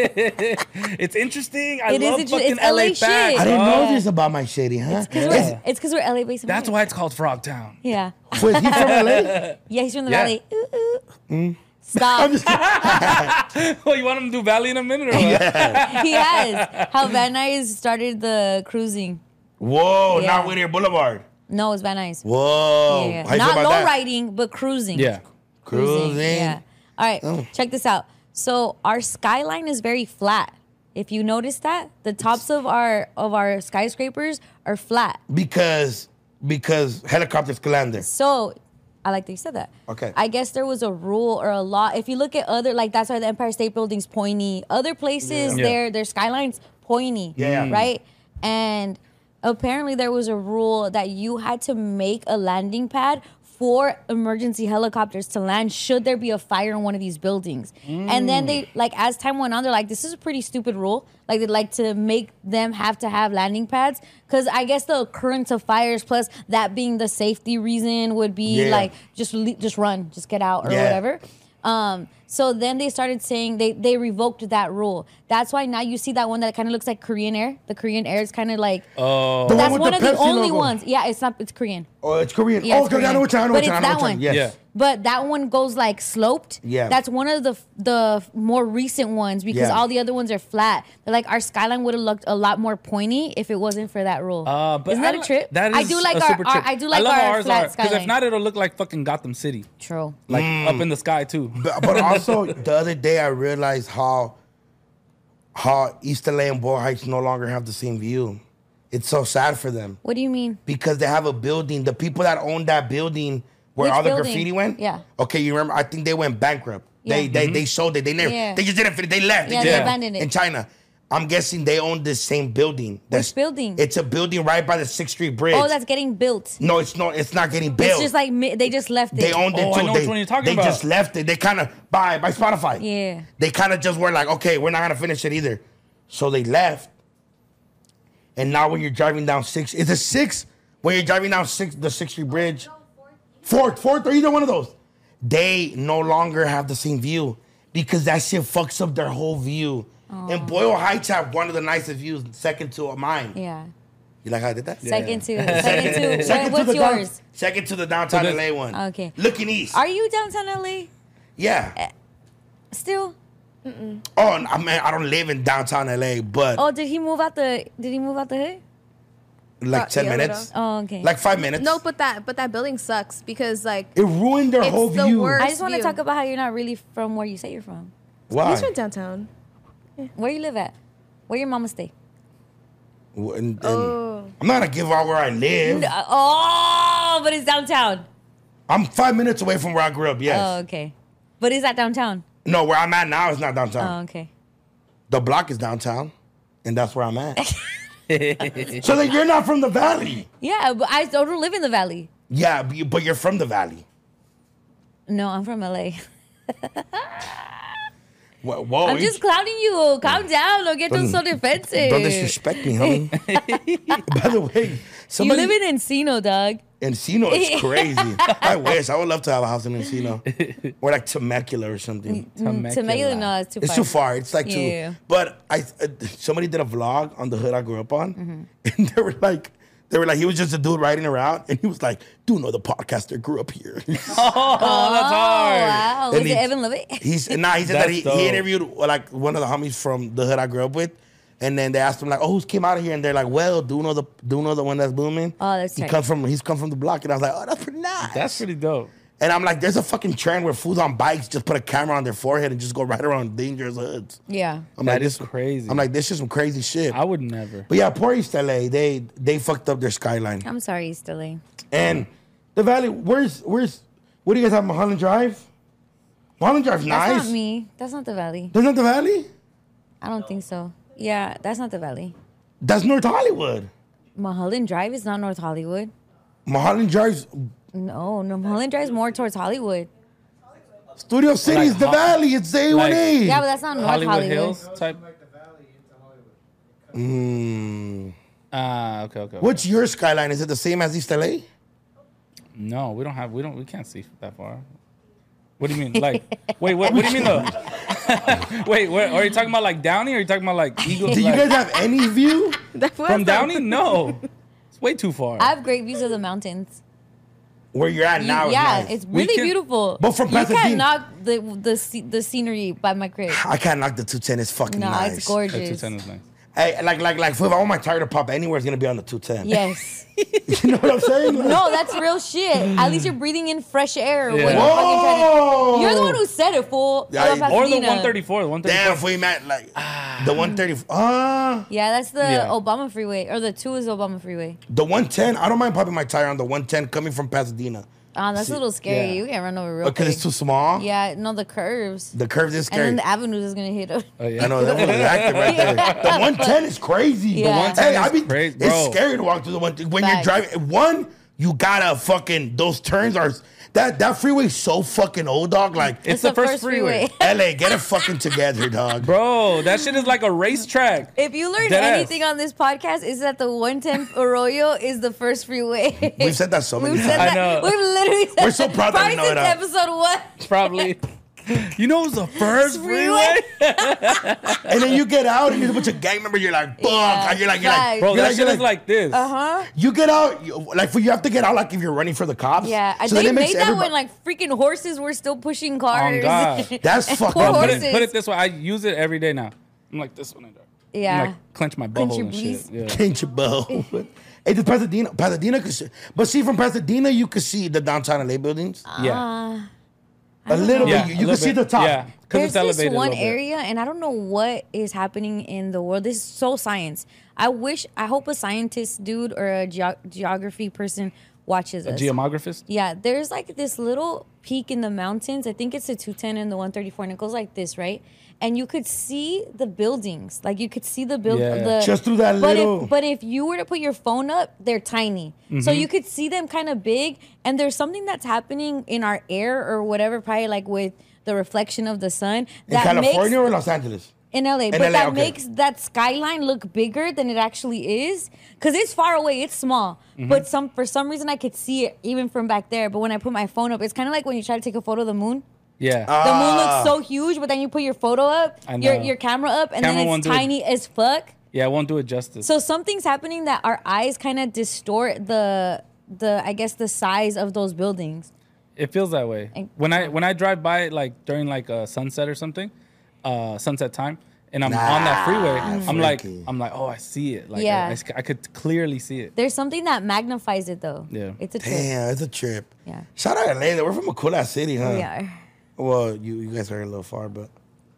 It's interesting. I It is love interesting. fucking It's LA LA shit. I facts. didn't dog. know this about my shady, huh? Yeah. it's because we're LA based. That's why it's called Frogtown. Yeah, Was he from LA? yeah, he's from the Yeah. valley. Ooh, ooh. I'm Stop. just kidding. Oh, you want him to do Valley in a minute or what? He has. How Van Nuys started the cruising. Whoa, Yeah. not Whittier Boulevard. No, it's Van Nuys. Whoa. Yeah. How you feel Not about low that? riding, but cruising. Yeah. Cruising. Yeah. All right, check this out. So our skyline is very flat. If you notice that, the tops of our skyscrapers are flat. Because helicopters can land there. So I like that you said that. Okay. I guess there was a rule or a law. If you look at other, like that's why the Empire State Building's pointy. Other places, Yeah. their skyline's pointy. Yeah. Right? And apparently there was a rule that you had to make a landing pad for emergency helicopters to land should there be a fire in one of these buildings. And then they, like, as time went on, they're like, this is a pretty stupid rule. Like, they'd like to make them have to have landing pads. Because I guess the occurrence of fires, plus that being the safety reason, would be Yeah. like, just run, just get out or Yeah. whatever. So then they started saying they revoked that rule. That's why now you see that one that kind of looks like Korean Air. The Korean Air is kind of like, The that's with one of the Pepsi only logo. ones. Yeah, it's Korean. Oh, it's Korean. Yeah, oh, it's okay, I know which one. I know But which one. it's I know that which one. one. Yes. Yeah. But that one goes like sloped. Yeah. That's one of the more recent ones because Yeah. all the other ones are flat. They're like our skyline would have looked a lot more pointy if it wasn't for that rule. But Isn't that a trip? That is I do like a our, super trip. I do like love how our ours flat are, skyline. Because if not, it'll look like fucking Gotham City, True. like up in the sky too. But also, the other day I realized how East LA and Boyle Heights no longer have the same view. It's so sad for them What do you mean? because they have a building. The people that own that building where Which all the building? graffiti went. Yeah. Okay, you remember? I think they went bankrupt. Yeah. They sold it. They never. Yeah. They just didn't finish. They left. Yeah, just they left. abandoned it. In China. I'm guessing they own the same building. Which building? It's a building right by the 6th Street Bridge. Oh, that's getting built. No, it's not. It's not getting built. It's just like they just left it. They owned it Oh, too. I know they, which one you're talking they about. just left it. They kind of by Spotify. Yeah. They kind of just were like, okay, we're not gonna finish it either. So they left. And now when you're driving down 6, it's a 6. When you're driving down the 6th Street Bridge, fourth, or either one of those, they no longer have the same view because that shit fucks up their whole view. And Boyle Heights have one of the nicest views, second to mine. Yeah. You like how I did that? Second to Second what's to the yours? second to the downtown So LA one. Okay. Looking east. Are you downtown LA Yeah. still? Oh, I mean, I don't live in downtown LA, but Oh, did he move out the hood? like 10 yeah, a minutes. Oh, okay. Like 5 minutes. No, but that building sucks because like It ruined their It's whole the view. worst. I just want to view. talk about how you're not really from where you say you're from. Why? he's from downtown. Where you live at? Where your mama stay? And I'm not gonna give out where I live. Oh, but it's downtown. I'm 5 minutes away from where I grew up. Yes. Oh, okay. But is that downtown? No, where I'm at now is not downtown. Oh, okay. The block is downtown, and that's where I'm at. So then you're not from the valley. Yeah, but I don't live in the valley. Yeah, but you're from the valley. No, I'm from LA. Whoa, I'm just clowning you. Calm down. Don't get so defensive. Don't disrespect me, homie. By the way, You somebody live in Encino, dog. Encino is crazy. I wish. I would love to have a house in Encino. Or like Temecula or something. Temecula, no, it's too far. It's too far. It's like Yeah. too. But somebody did a vlog on the hood I grew up on, and they were like, he was just a dude riding around, and he was like, "Do you know the podcaster grew up here?" Oh, that's hard. Wow. And Was he- it Evan Lovett? He said That's that he dope. interviewed like one of the homies from the hood I grew up with, and then they asked him like, "Oh, who's came out of here?" And they're like, "Well, do you know the one that's booming?" Oh, that's right. He's come from the block, and I was like, "Oh, that's pretty nice." That's pretty dope. And I'm like, there's a fucking trend where fools on bikes just put a camera on their forehead and just go right around dangerous hoods. Yeah. I'm That like, is this crazy. I'm like, this is some crazy shit. I would never. But yeah, poor East LA, they fucked up their skyline. I'm sorry, East LA. And the valley, where's what do you guys have? Mulholland Drive? Mulholland Drive's That's nice. not me. That's not the valley. That's not the valley? I don't think so. Yeah, that's not the valley. That's North Hollywood. Mulholland Drive is not North Hollywood. Mulholland Drive's No, Mulholland Drive is more towards Hollywood. Studio City is the valley. It's the A1A. Yeah, but that's not North Hollywood Hollywood. Hills type. Mm. Okay. What's your skyline? Is it the same as East LA? No, we can't see that far. What do you mean? Like, wait, what do you mean though? Wait, are you talking about like Downey or are you talking about like Eagles? Do you guys have any view? From Downey? No. It's way too far. I have great views of the mountains. Where you're at now Yeah, is nice. it's really can- beautiful. But from you can't Pasadena- knock the scenery by my crib. I can't knock the 210. It's fucking No, nice. it's That gorgeous. 210 is nice. Hey, like if I want my tire to pop anywhere, it's gonna be on the 210. Yes. You know what I'm saying? No, that's real shit. At least you're breathing in fresh air. When Yeah. you're, fucking trying Whoa! to, you're the one who said it, fool. Yeah, About Or the Pasadena. 134. The 134. Damn, if we met like the 130. Yeah, that's the Yeah. Obama freeway. Or the 2 is Obama freeway. The 110. I don't mind popping my tire on the 110 coming from Pasadena That's a little scary. yeah. You can't run over real because quick. it's too small. Yeah, no, the curves. The curves is And scary. then the avenues is going to hit us. Oh, yeah. I know that was active right there. The 110 is crazy. Yeah. The 110 Hey, is I mean, crazy, it's bro. scary to walk through the 110 when Facts. you're driving. One, you gotta fucking those turns are that freeway's so fucking old, dog. Like It's the first freeway. LA, get it fucking together, dog. Bro, that shit is like a racetrack. If you learned Deadass. anything on this podcast, is that the 110 Arroyo is the first freeway. We've said that so many We've times. said I that. know. We've literally said We're so proud that we probably know it since up. episode 1. Probably. You know it was the first freeway? And then you get out and there's a bunch of gang members. You're like, fuck. Yeah, And you're like, facts. Bro, you're that shit you're is like this. Uh-huh. You get out, you have to get out like if you're running for the cops. Yeah, So they then it makes made that everybody- when like freaking horses were still pushing cars. God. That's fucking Poor Bro, good. horses. put it this way. I use it every day now. I'm like this one. I'm Yeah. like clench my Clench butthole your and breeze. shit. Yeah. Change your bow. Hey, the Pasadena could see, but see from Pasadena you could see the downtown LA buildings Yeah. a little Yeah, bit. a You little can see bit. the top. Yeah. Because There's it's elevated this one a little bit. area, and I don't know what is happening in the world. This is so science. I hope a scientist dude or a geography person watches A us. geomographist? Yeah, there's like this little peak in the mountains. I think it's the 210 and the 134, and it goes like this, right? And you could see the buildings. Like you could see the Yeah. Just through that little- But if you were to put your phone up, they're tiny. So you could see them kind of big. And there's something that's happening in our air or whatever, probably like with the reflection of the sun. In That California makes or Los Angeles? in LA, but LA, that okay. makes that skyline look bigger than it actually is. Cause it's far away, it's small. But for some reason I could see it even from back there. But when I put my phone up, it's kind of like when you try to take a photo of the moon. Yeah. The moon looks so huge, but then you put your photo up, I know. your camera up, and Camera then won't it's do it. tiny as fuck. Yeah, I won't do it justice. So something's happening that our eyes kind of distort the I guess the size of those buildings. It feels that way. And- When I drive by it, like during like a sunset or something, sunset time, and I'm on that freeway, freaky. I'm like, oh, I see it. Like Yeah. I could clearly see it. There's something that magnifies it though. Yeah. It's a trip. Damn, it's a trip. Yeah. Shout out LA. We're from a cool ass city, huh? We are. Well, you guys are a little far, but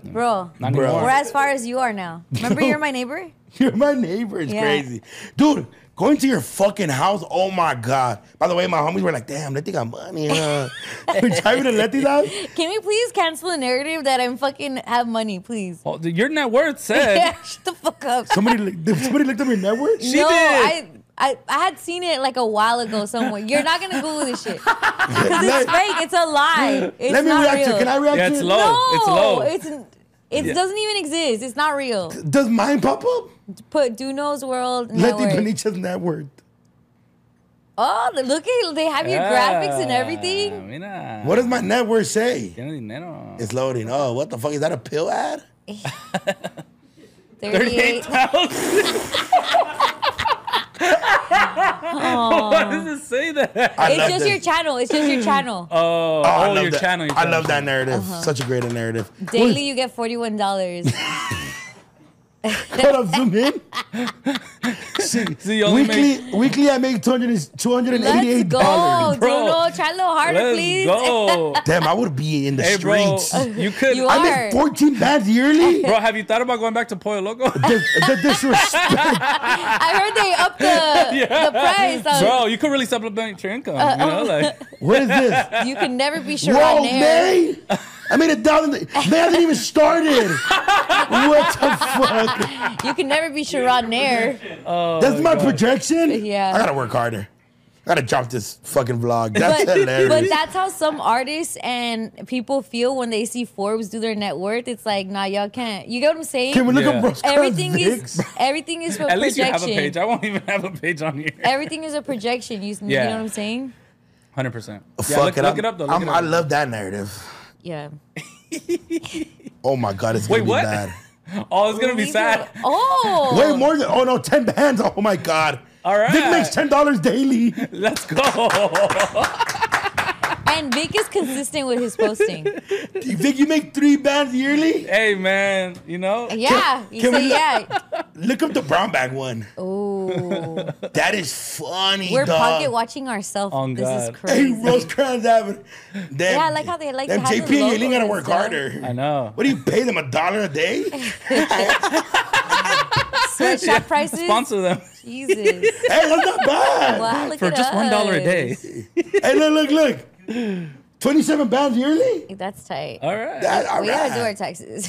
Bro, Not Bro. anymore. we're as far as you are now. Remember, you're my neighbor. You're my neighbor. It's Yeah. crazy. Dude, going to your fucking house, oh my God. By the way, my homies were like, damn, Letty got money, huh? We're driving to Letty's house? Can we please cancel the narrative that I'm fucking have money, please? Well, your net worth said. Yeah, shut the fuck up. Somebody looked up your network? She no, did. I had seen it like a while ago somewhere. You're not gonna Google this shit because it's fake. It's a lie. It's Let me not react real. to it. Can I react Yeah, to it's it? low. No, It's low. It Yeah. doesn't even exist. It's not real. Does mine pop up? Put Duno's World Letty Network. Benicha's net worth. Oh, look at they have your graphics and everything. Mira. What does my net worth say? Tiene dinero. It's loading. Oh, what the fuck? Is that a pill ad? 38. 38,000. Why does it say that? I It's love just this. your channel. It's just your channel. Oh, I love your that. channel. I love that narrative. Such a great narrative. Daily, you get $41. Hold up, zoom in. See, See, you only weekly, I make $288. Let's go, Bro, Duno. Try a little harder, Let's please. go. Damn, I would be in the Hey, bro, streets. you could. You I are. make 14 bands yearly. Bro, have you thought about going back to Pollo Loco? The disrespect. I heard they upped the price. Bro, you could really supplement your income. You know, like What is this? You can never be Whoa, Sharon May! I made $1,000. May hasn't even started. What the fuck? You can never be Sharon Nair. That's my projection? Yeah. I gotta work harder. I gotta drop this fucking vlog. That's hilarious. But that's how some artists and people feel when they see Forbes do their net worth. It's like, nah, y'all can't. You get what I'm saying? Can we look Yeah. up Rose everything Vics? is for at least you projection. have a page. I won't even have a page on here. Everything is a projection. You know Yeah. what I'm saying? 100%. Fuck look it up though. Look it I up. love that narrative. Yeah. Oh my God, it's Wait, gonna be what? bad. Oh, it's gonna be Leave sad. it- Oh. Way more than 10 bands. Oh my God. All right. Vic makes $10 daily. Let's go. And Vic is consistent with his posting. Vic, you make 3 bands yearly? Hey man, you know. Yeah. You can say we- yeah. Look up the brown bag one. Ooh. That is funny, We're dog. pocket watching ourselves. On This is God. crazy. Hey, Rosecrans having. Yeah, I like how they like them to have JP the and Yelene gotta logo work and stuff. harder. I know. What do you pay them, $1 a day? Sweatshop prices. Sponsor them Jesus. Hey, that's not bad. Wow, look for at just $1 a us. day. Hey, look. 27 bands yearly? That's tight. All right. That, all We gotta do our right. taxes.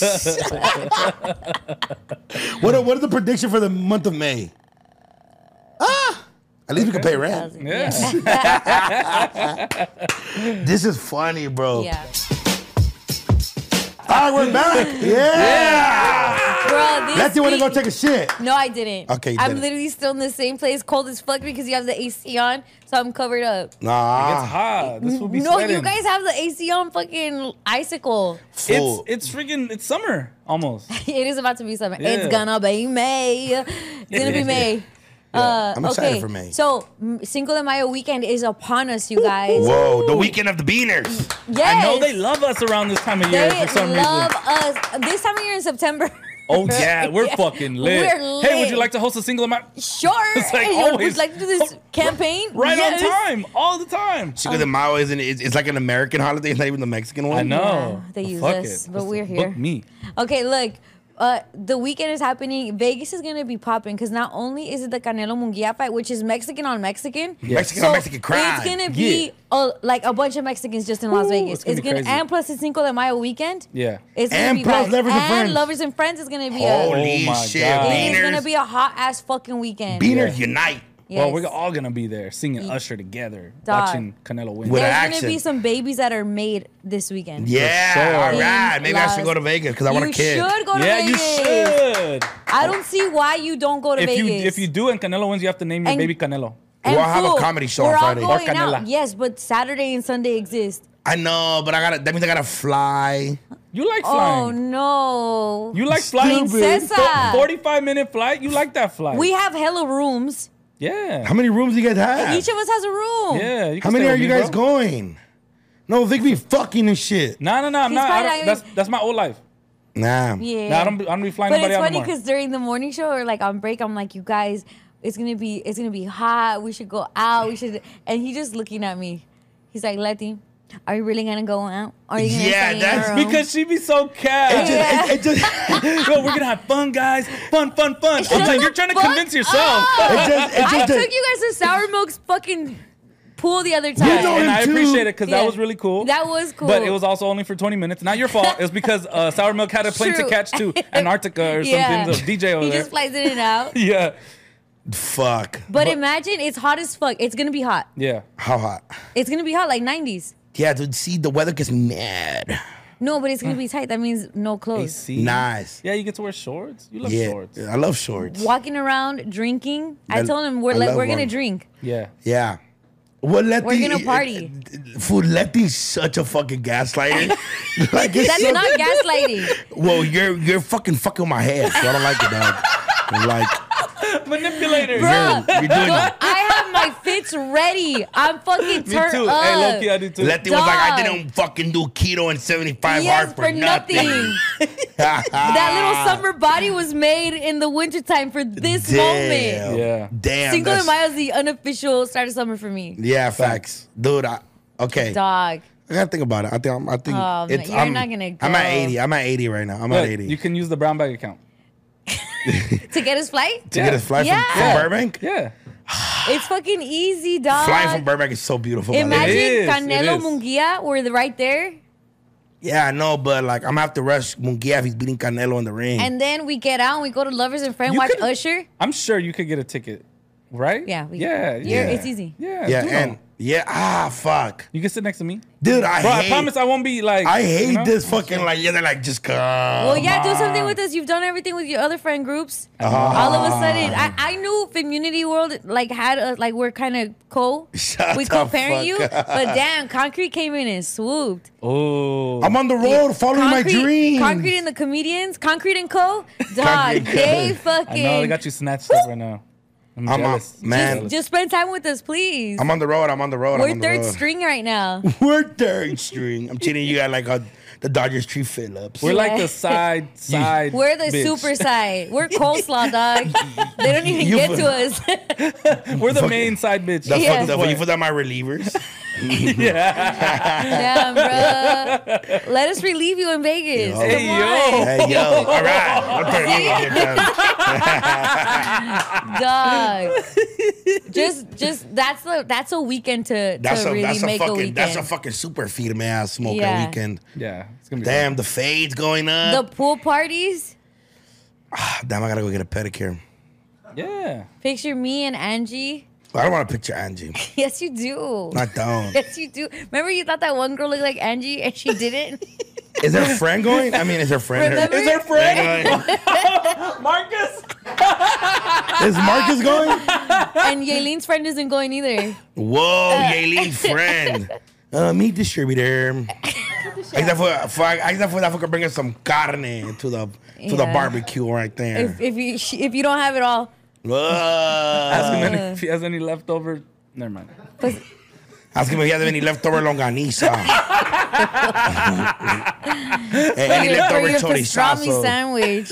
What is the prediction for the month of May? At least we can pay rent. Yeah. This is funny, bro. Yeah. All right, we're back. Yeah. Bro, this Letty want to go week- take a shit. No, I didn't. Okay, you I'm didn't. literally still in the same place, cold as fuck because you have the AC on, so I'm covered up. It's Nah. hot. This will be No, sweating. you guys have the AC on fucking icicle. Full. It's freaking. It's summer almost. It is about to be summer. Yeah. It's gonna be May. It's gonna be May. I'm excited for May. So, Cinco de Mayo weekend is upon us, you guys. Whoa, the weekend of the beaners. Yes. I know they love us around this time of year They for some love reason. us. This time of year in September. Oh yeah, we're fucking lit. We're Hey, would lit. you like to host a single amount? Sure. It's like You always- would like to do this campaign? Right Yes. on time, all the time. Cinco de Mayo isn't. It's like an American holiday. It's not even the Mexican one. I know. Yeah, they use Fuck us, it. but we're Book here. me. Okay, look. The weekend is happening. Vegas is gonna be popping because not only is it the Canelo Munguia fight, which is Mexican on Mexican, Mexican on Mexican crime. It's gonna be like a bunch of Mexicans just in Las Vegas. it's gonna be crazy. and plus it's Cinco de Mayo weekend. Yeah. It's gonna And be plus vibes. Lovers and And Friends. Lovers and Friends is gonna be Holy Oh my shit, God. it's gonna beaners. be a hot ass fucking weekend. Beaners unite. Yes. Well, we're all gonna be there singing Usher together, Dog. watching Canelo win. With There's action. gonna be some babies that are made this weekend. Yeah, sure. all right. In Maybe I should Las- go to Vegas because I want a You kid. should go to Yeah, you Vegas. should. I don't see why you don't go to If Vegas. you do and Canelo wins, you have to name your And- baby Canelo. And We'll have a food. comedy show on We're Friday. all going Or Canela. out. Yes, but Saturday and Sunday exist. I know, but that means I gotta fly. You like Oh flying. no. You like flying. Princesa. 45-minute flight. You like that flight. We have hella rooms. yeah. How many rooms do you guys have? Each of us has a room. Yeah. You How can many stay are with you me, guys bro. going? No, Vic be fucking and shit. No, I'm He's not. probably not That's my old life. Nah. Yeah. Nah, I don't be flying But nobody it's out funny no more. because during the morning show or like on break, I'm like, you guys, it's gonna be hot. We should go out. We should. And he just looking at me. He's like, Letty, Are you really gonna go out? Are you gonna Yeah, stay in that's your room? Because she be so cat. It just, Yo, we're gonna have fun, guys. Fun. I'm like, you're trying to Fuck convince yourself. up. it I just, took you guys to Sour Milk's fucking pool the other time. Yes, know and him I too. appreciate it because Yeah. that was really cool. That was cool. But it was also only for 20 minutes. Not your fault. It was because Sour Milk had a plane to True. catch to Antarctica or something. So DJ over He there. just flies in and out. Yeah. fuck. But imagine it's hot as fuck. It's gonna be hot. Yeah. How hot? It's gonna be hot, like 90s. Yeah, dude, see, the weather gets mad. No, but it's gonna be tight. That means no clothes. AC. Nice. Yeah, you get to wear shorts. You love Yeah, shorts. I love shorts. Walking around drinking. I I- told him I we're love gonna one. drink. Yeah. Yeah. Well, We're gonna party. Food, Letty's such a fucking gaslighter. Like, it's That's so- not gaslighting. Well, you're fucking fucking with my head, so I don't like it, dog. Like, Manipulator. Bruh, you're doing it. I have my fits ready. I'm fucking Me turned too. up. Hey, low-key, I do too. Letty was like, I Dog. didn't fucking do keto and 75 Yes, hard for nothing. That little summer body was made in the wintertime for this moment. Yeah. Damn. Cinco de that's- Mayo is the unofficial start of summer for me. Yeah, facts. Dude, okay. Dog. I gotta think about it. I think Oh, it's, man, you're not gonna I'm at go. 80. I'm at 80 right now. I'm Look, at 80. you can use the brown bag account. To get his flight? to get a flight Yeah. from Burbank? Yeah. It's fucking easy, dog. Flying from Burbank is so beautiful. by the way. Imagine It Canelo is. Munguia were right there. Yeah, I know, but like, I'm gonna have to rush Munguia if he's beating Canelo in the ring. And then we get out and we go to Lovers and Friends, You watch could- Usher. I'm sure you could get a ticket, right? Yeah. Yeah. It's easy. Yeah. yeah, do and know. fuck. You can sit next to me. Dude, Bro, I promise I won't be like. I hate you know? this fucking, like, yeah, they're like, just come. Well, yeah, do something with us. You've done everything with your other friend groups. All of a sudden, I knew Community World like had a, like we're kind of Shut we the co-parent fuck you, up. but damn, Concrete came in and swooped. Oh. I'm on the road following my dreams. Concrete and the comedians, Concrete and Co. Dog, Concrete Co. they I fucking know they got you snatched up right now. I'm I'm jealous. on- man. Jealous. just spend time with us, please. I'm on the road. I'm on the road. I'm We're on the third road. string right now. We're third string. I'm cheating you at like the Dodgers tree Phillips. We're like Yeah. the side. We're the bitch. super side. We're coleslaw, dog. They don't even You get fu- to us. We're the Fuck main side bitch. The Yeah. fuck the you put down my relievers. Damn, bro. Let us relieve you in Vegas. Yo. Hey, Come yo. on. Hey yo, all right. I'll turn it Dog. Just that's a weekend to really make a weekend. That's a fucking super feed me ass smoking Yeah. weekend. Yeah. It's gonna be Damn, the fades going up. The pool parties. Damn, I gotta go get a pedicure. fun. Yeah. Picture me and Angie. I don't want to picture Angie. Yes, you do. I don't. Yes, you do. Remember you thought that one girl looked like Angie and she didn't? Is her friend going? I mean, is her friend? Remember? Is her friend? Marcus? Marcus? Is Marcus going? And Yaylene's friend isn't going either. Whoa, Yaylene's friend. Meat distributor. I that for bring us some carne to the Yeah. barbecue right there. If you don't have it all, Ask him if he has any leftover. Never mind. Ask him if he has any leftover longaniza. Any for leftover your pastrami chorizo. sandwich.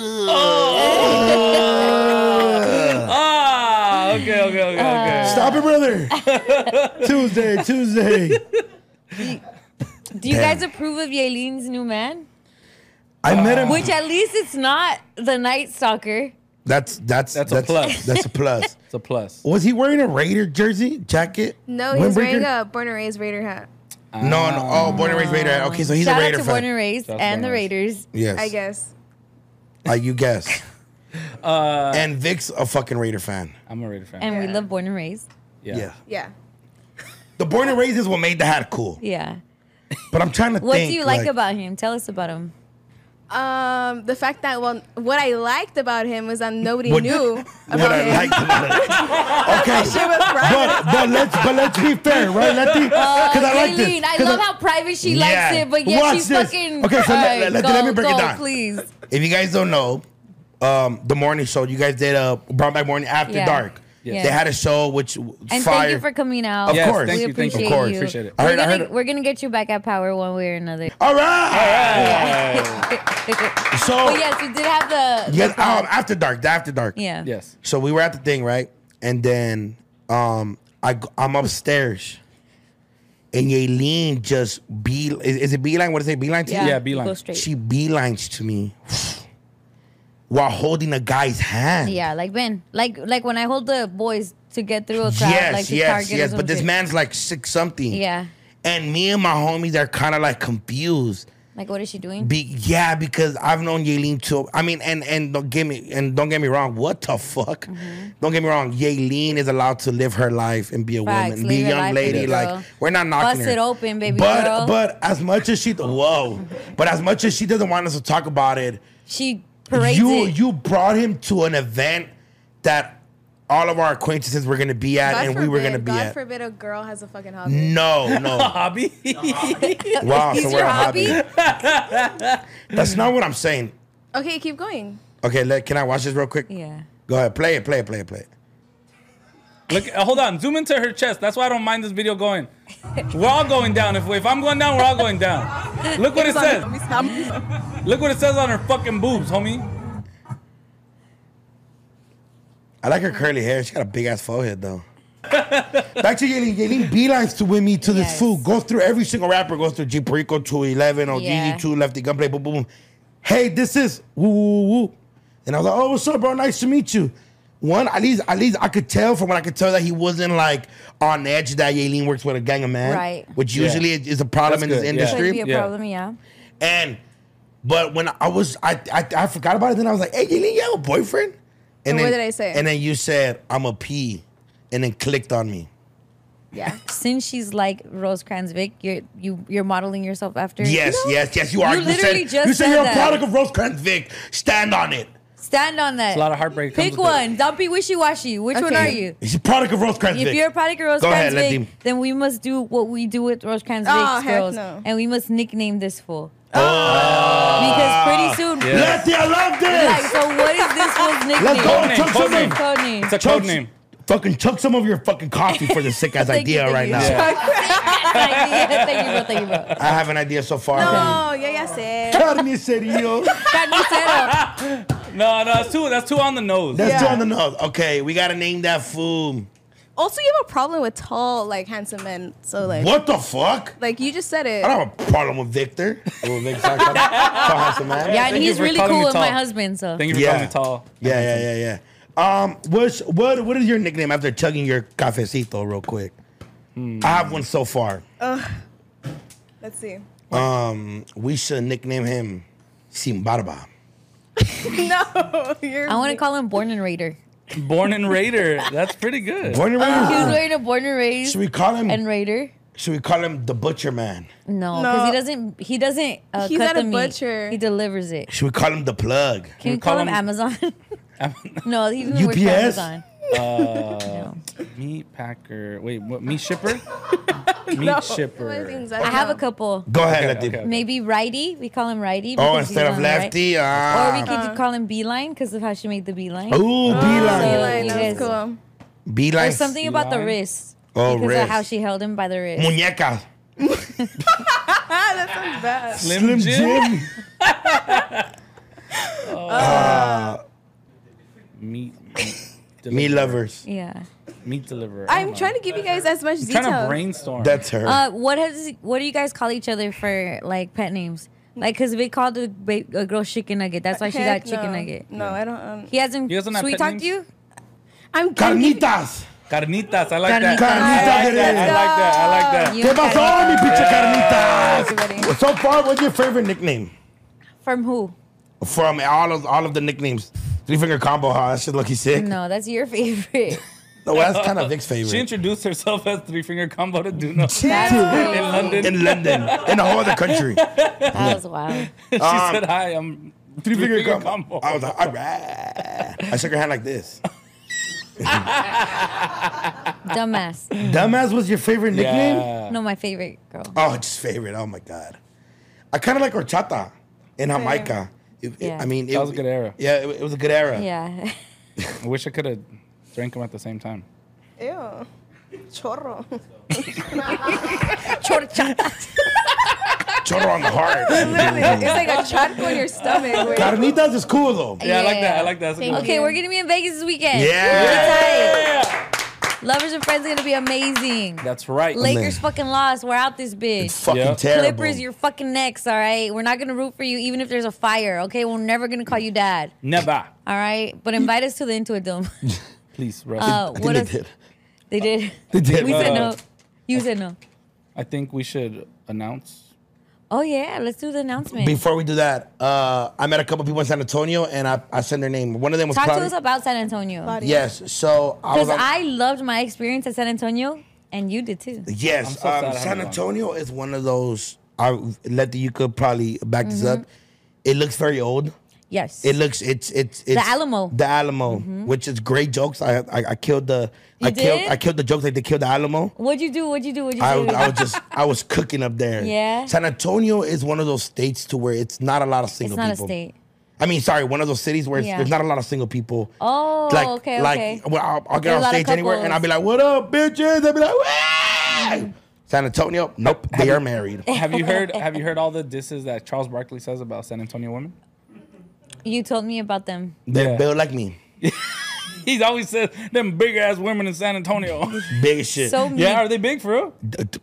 Ah, okay. Stop it, brother. Tuesday. Do you guys approve of Yaylene's new man? I met him. Which at least it's not the Night Stalker. That's a plus. That's a plus. It's a plus. Was he wearing a Raider jersey jacket? No, he's wearing Windbreaker? a Born and Raised Raider hat. No. Oh, Born and Raised Raider. Okay, so he's Shout a out Raider to fan. Born and Raised Shout out to and the Born and Raiders. Yes. I guess. You guess. And Vic's a fucking Raider fan. I'm a Raider fan. And we Yeah. love Born and Raised. Yeah. Yeah. The Born and Raised is what made the hat cool. Yeah. But I'm trying to What think. do you like about him? Tell us about him. The fact that what I liked about him was that nobody What- knew what about I him. liked about it. Okay. Shit was private. but let's be fair, right? Because I like this. Yaylene, I 'Cause love how private she likes Yeah. it, but yet Watch she's this. fucking. Okay, so Alright, let me break it go, down. please. If you guys don't know, the morning show, you guys did a Brown Bag Morning After Yeah. Dark. Yeah. They had a show which And fire. thank you for coming out. Of Yes, course. thank We you, thank you. appreciate Of course. you. Appreciate it. I heard- We're gonna get you back at Power one way or another. All right. So But yes, you did have the. you guys, After Dark, the After Dark. Yeah. Yes. So we were at the thing, right? And then I'm upstairs. And Yailin just is it beeline? What is it? Beeline to you? Yeah, beeline. Go straight. She beelines to me while holding a guy's hand. Yeah, like Ben. Like when I hold the boys to get through a crowd, like to Target or some But this shit. man's like 6 something. Yeah. And me and my homies are kind of like confused. Like, what is she doing? Because I've known Yailin too. I mean, and don't get me wrong. What the fuck? Mm-hmm. Don't get me wrong. Yailin is allowed to live her life and be a Facts, woman, be live a her young life, lady. baby Like girl. we're not knocking Bust her. it open, baby girl. But as much as she but as much as she doesn't want us to talk about it, She parades it. you brought him to an event that all of our acquaintances were gonna be at, and we were gonna be God at. forbid a girl has a fucking hobby. No. Hobby. Wow. He's So your we're a hobby? That's not what I'm saying. Okay, keep going. Okay, can I watch this real quick? Yeah. Go ahead, play it. Look, hold on. Zoom into her chest. That's why I don't mind this video going. We're all going down. If I'm going down, we're all going down. Look what it says. Look what it says on her fucking boobs, homie. I like her curly hair. She got a big ass forehead though. Back to Yailin. Yailin beelines to with me to this Yes. food. Goes through every single rapper. Goes through G Perico 211 or Yeah. DG2 Lefty Gunplay. Boom, boom, boom. Hey, this is woo, woo, woo. And I was like, oh, what's up, bro? Nice to meet you. One, at least I could tell from what I could tell that he wasn't like on edge that Yailin works with a gang of men. Right. Which usually is a problem That's in this good, yeah. industry. Could be a Yeah. problem, yeah. But when I forgot about it, then I was like, hey, Yailin, you have a boyfriend? And what then, did I say? And then you said, I'm a P, and then clicked on me. Yeah. Since she's like Rosecrans Vic, you're modeling yourself after. Yes, you are. You literally just you said said you're that. a product of Rosecrans Vic. Stand on it. Stand on that. A lot of heartbreak. comes Pick with it. one. Don't be wishy-washy. Which one Okay. are you? He's a product of Rosecrans Vic. If you're a product of Go ahead, Rosecrans let Vic, him- then we must do what we do with Rosecrans Oh, Vic's heck girls. no. And we must nickname this fool. Oh. Because pretty soon, Yeah. Letty, I love this. like, so what is this fool's nickname? Let's go. Code name, Chug code some name. of- Code name. It's a code name. Fucking chug some of your fucking coffee for the sick ass Thank you, idea thank right you. now. Yeah. Thank you, bro. I have an idea so far. No, ya sé. Carnicerio. Carnicero. No, that's too on the nose. That's Yeah. two on the nose. Okay, we gotta name that food. Also, you have a problem with tall, like handsome men. So like, What the fuck? like you just said it. I don't have a problem with Victor. With Victor, sorry, tall handsome man. Yeah, and Thank you he's for really calling cool me with my tall. husband, so. Thank you for Yeah. calling me tall. Yeah. What is your nickname after chugging your cafecito real quick? I have one so far. Let's see. We should nickname him Sin Barba. No, you're. I want to call him Born and Raider. Born and Raider. That's pretty good. Born and He was raised. wearing a Born and Raised Should we call him? and Raider. Should we call him the Butcher Man? No, No. because he doesn't He's cut not the a meat. butcher. He delivers it. Should we call him the Plug? Can you call call him him- Amazon? No, he doesn't work for UPS? Amazon. No. Meat packer. Wait, what? Meat shipper? Meat No. shipper. I have a couple. Go ahead, Okay, Letty. okay. Maybe righty. We call him righty. Oh, because instead he's of on the right. Lefty. Or we could call him beeline because of how she made the beeline. Ooh, So, beeline. you That's guys- cool. Beeline. Or something about the Beeline? wrist. Oh, Because wrist. of how she held him by the wrist. Muñeca. That sounds bad. Slim Jim? Meat Me deliverer. lovers. Yeah. Meat deliverer. I'm trying to give you guys as much I'm trying to detail. brainstorm. That's her. What do you guys call each other for like pet names? Like, because we called a girl chicken nugget. That's why she Heck got chicken no. nugget. No, I don't. He hasn't You guys don't have sweet pet talked names? to you? I'm Carnitas. Carnitas. I like that. Carnitas. I like that. I like that. I like that. You ¿Qué and pasó, mi pinche Everybody. carnitas? So far, what's your favorite nickname? From who? From all of the nicknames. Three Finger Combo, huh? That shit lucky sick. No, that's your favorite. No, that's kind of Vic's favorite. She introduced herself as Three Finger Combo to Duno That's in London. In London. In the whole other country. That was wild. She said, "Hi, I'm Three Finger Finger Combo. Combo." I was like, all right. I shook her hand like this. Dumbass. Dumbass was your favorite nickname? Yeah. No, my favorite girl. Oh, just favorite. Oh my God. I kind of like horchata in Jamaica. Yeah. I mean, That was a good era. Yeah, it was a good era. Yeah. I wish I could have drank them at the same time. Ew. Chorro. Chorro on the heart. It's like a charco in your stomach. Güey. Carnitas is cool though. Yeah, I like that. I like that. That's a good Thank one. Okay, we're gonna be in Vegas this weekend. Yeah. Get tight. Lovers and Friends is gonna be amazing. That's right. Lakers fucking lost. We're out this bitch. It's fucking Yep. terrible. Clippers, you're fucking next. All right, we're not gonna root for you even if there's a fire. Okay, we're never gonna call you dad. Never. All right, but invite us to the Into It Dome. Please, Russ. I think what they else? did. They did. They did. We said Uh, no. You said no. I think we should announce. Oh yeah, let's do the announcement. Before we do that, I met a couple people in San Antonio, and I sent their name. One of them was Talk to Claudia. us about San Antonio. Claudia. Yes, so I was. Because I loved my experience at San Antonio, and you did too. Yes, I'm so sad I San haven't gone. Antonio is one of those. You could probably back this Mm-hmm. up. It looks very old. Yes. It looks it's the Alamo. The Alamo, which is great jokes. I killed the You did? I killed the jokes like they killed the Alamo. What'd you do? What'd you do? What'd you I do? I was cooking up there. Yeah? San Antonio is one of those states to where it's not a lot of It's single not people. a state. I mean, sorry, one of those cities where Yeah. there's not a lot of single people. Oh, okay, okay. Well, I'll get There's a on lot of stage anywhere and couples. I'll be like, "What up, bitches?" I'll be like, "Hey!" San Antonio, nope, they are married. Have you heard all the disses that Charles Barkley says about San Antonio women? You told me about them. They're Yeah. built like me, He's always said them big ass women in San Antonio. big as shit. So mean. Yeah, are they big for real?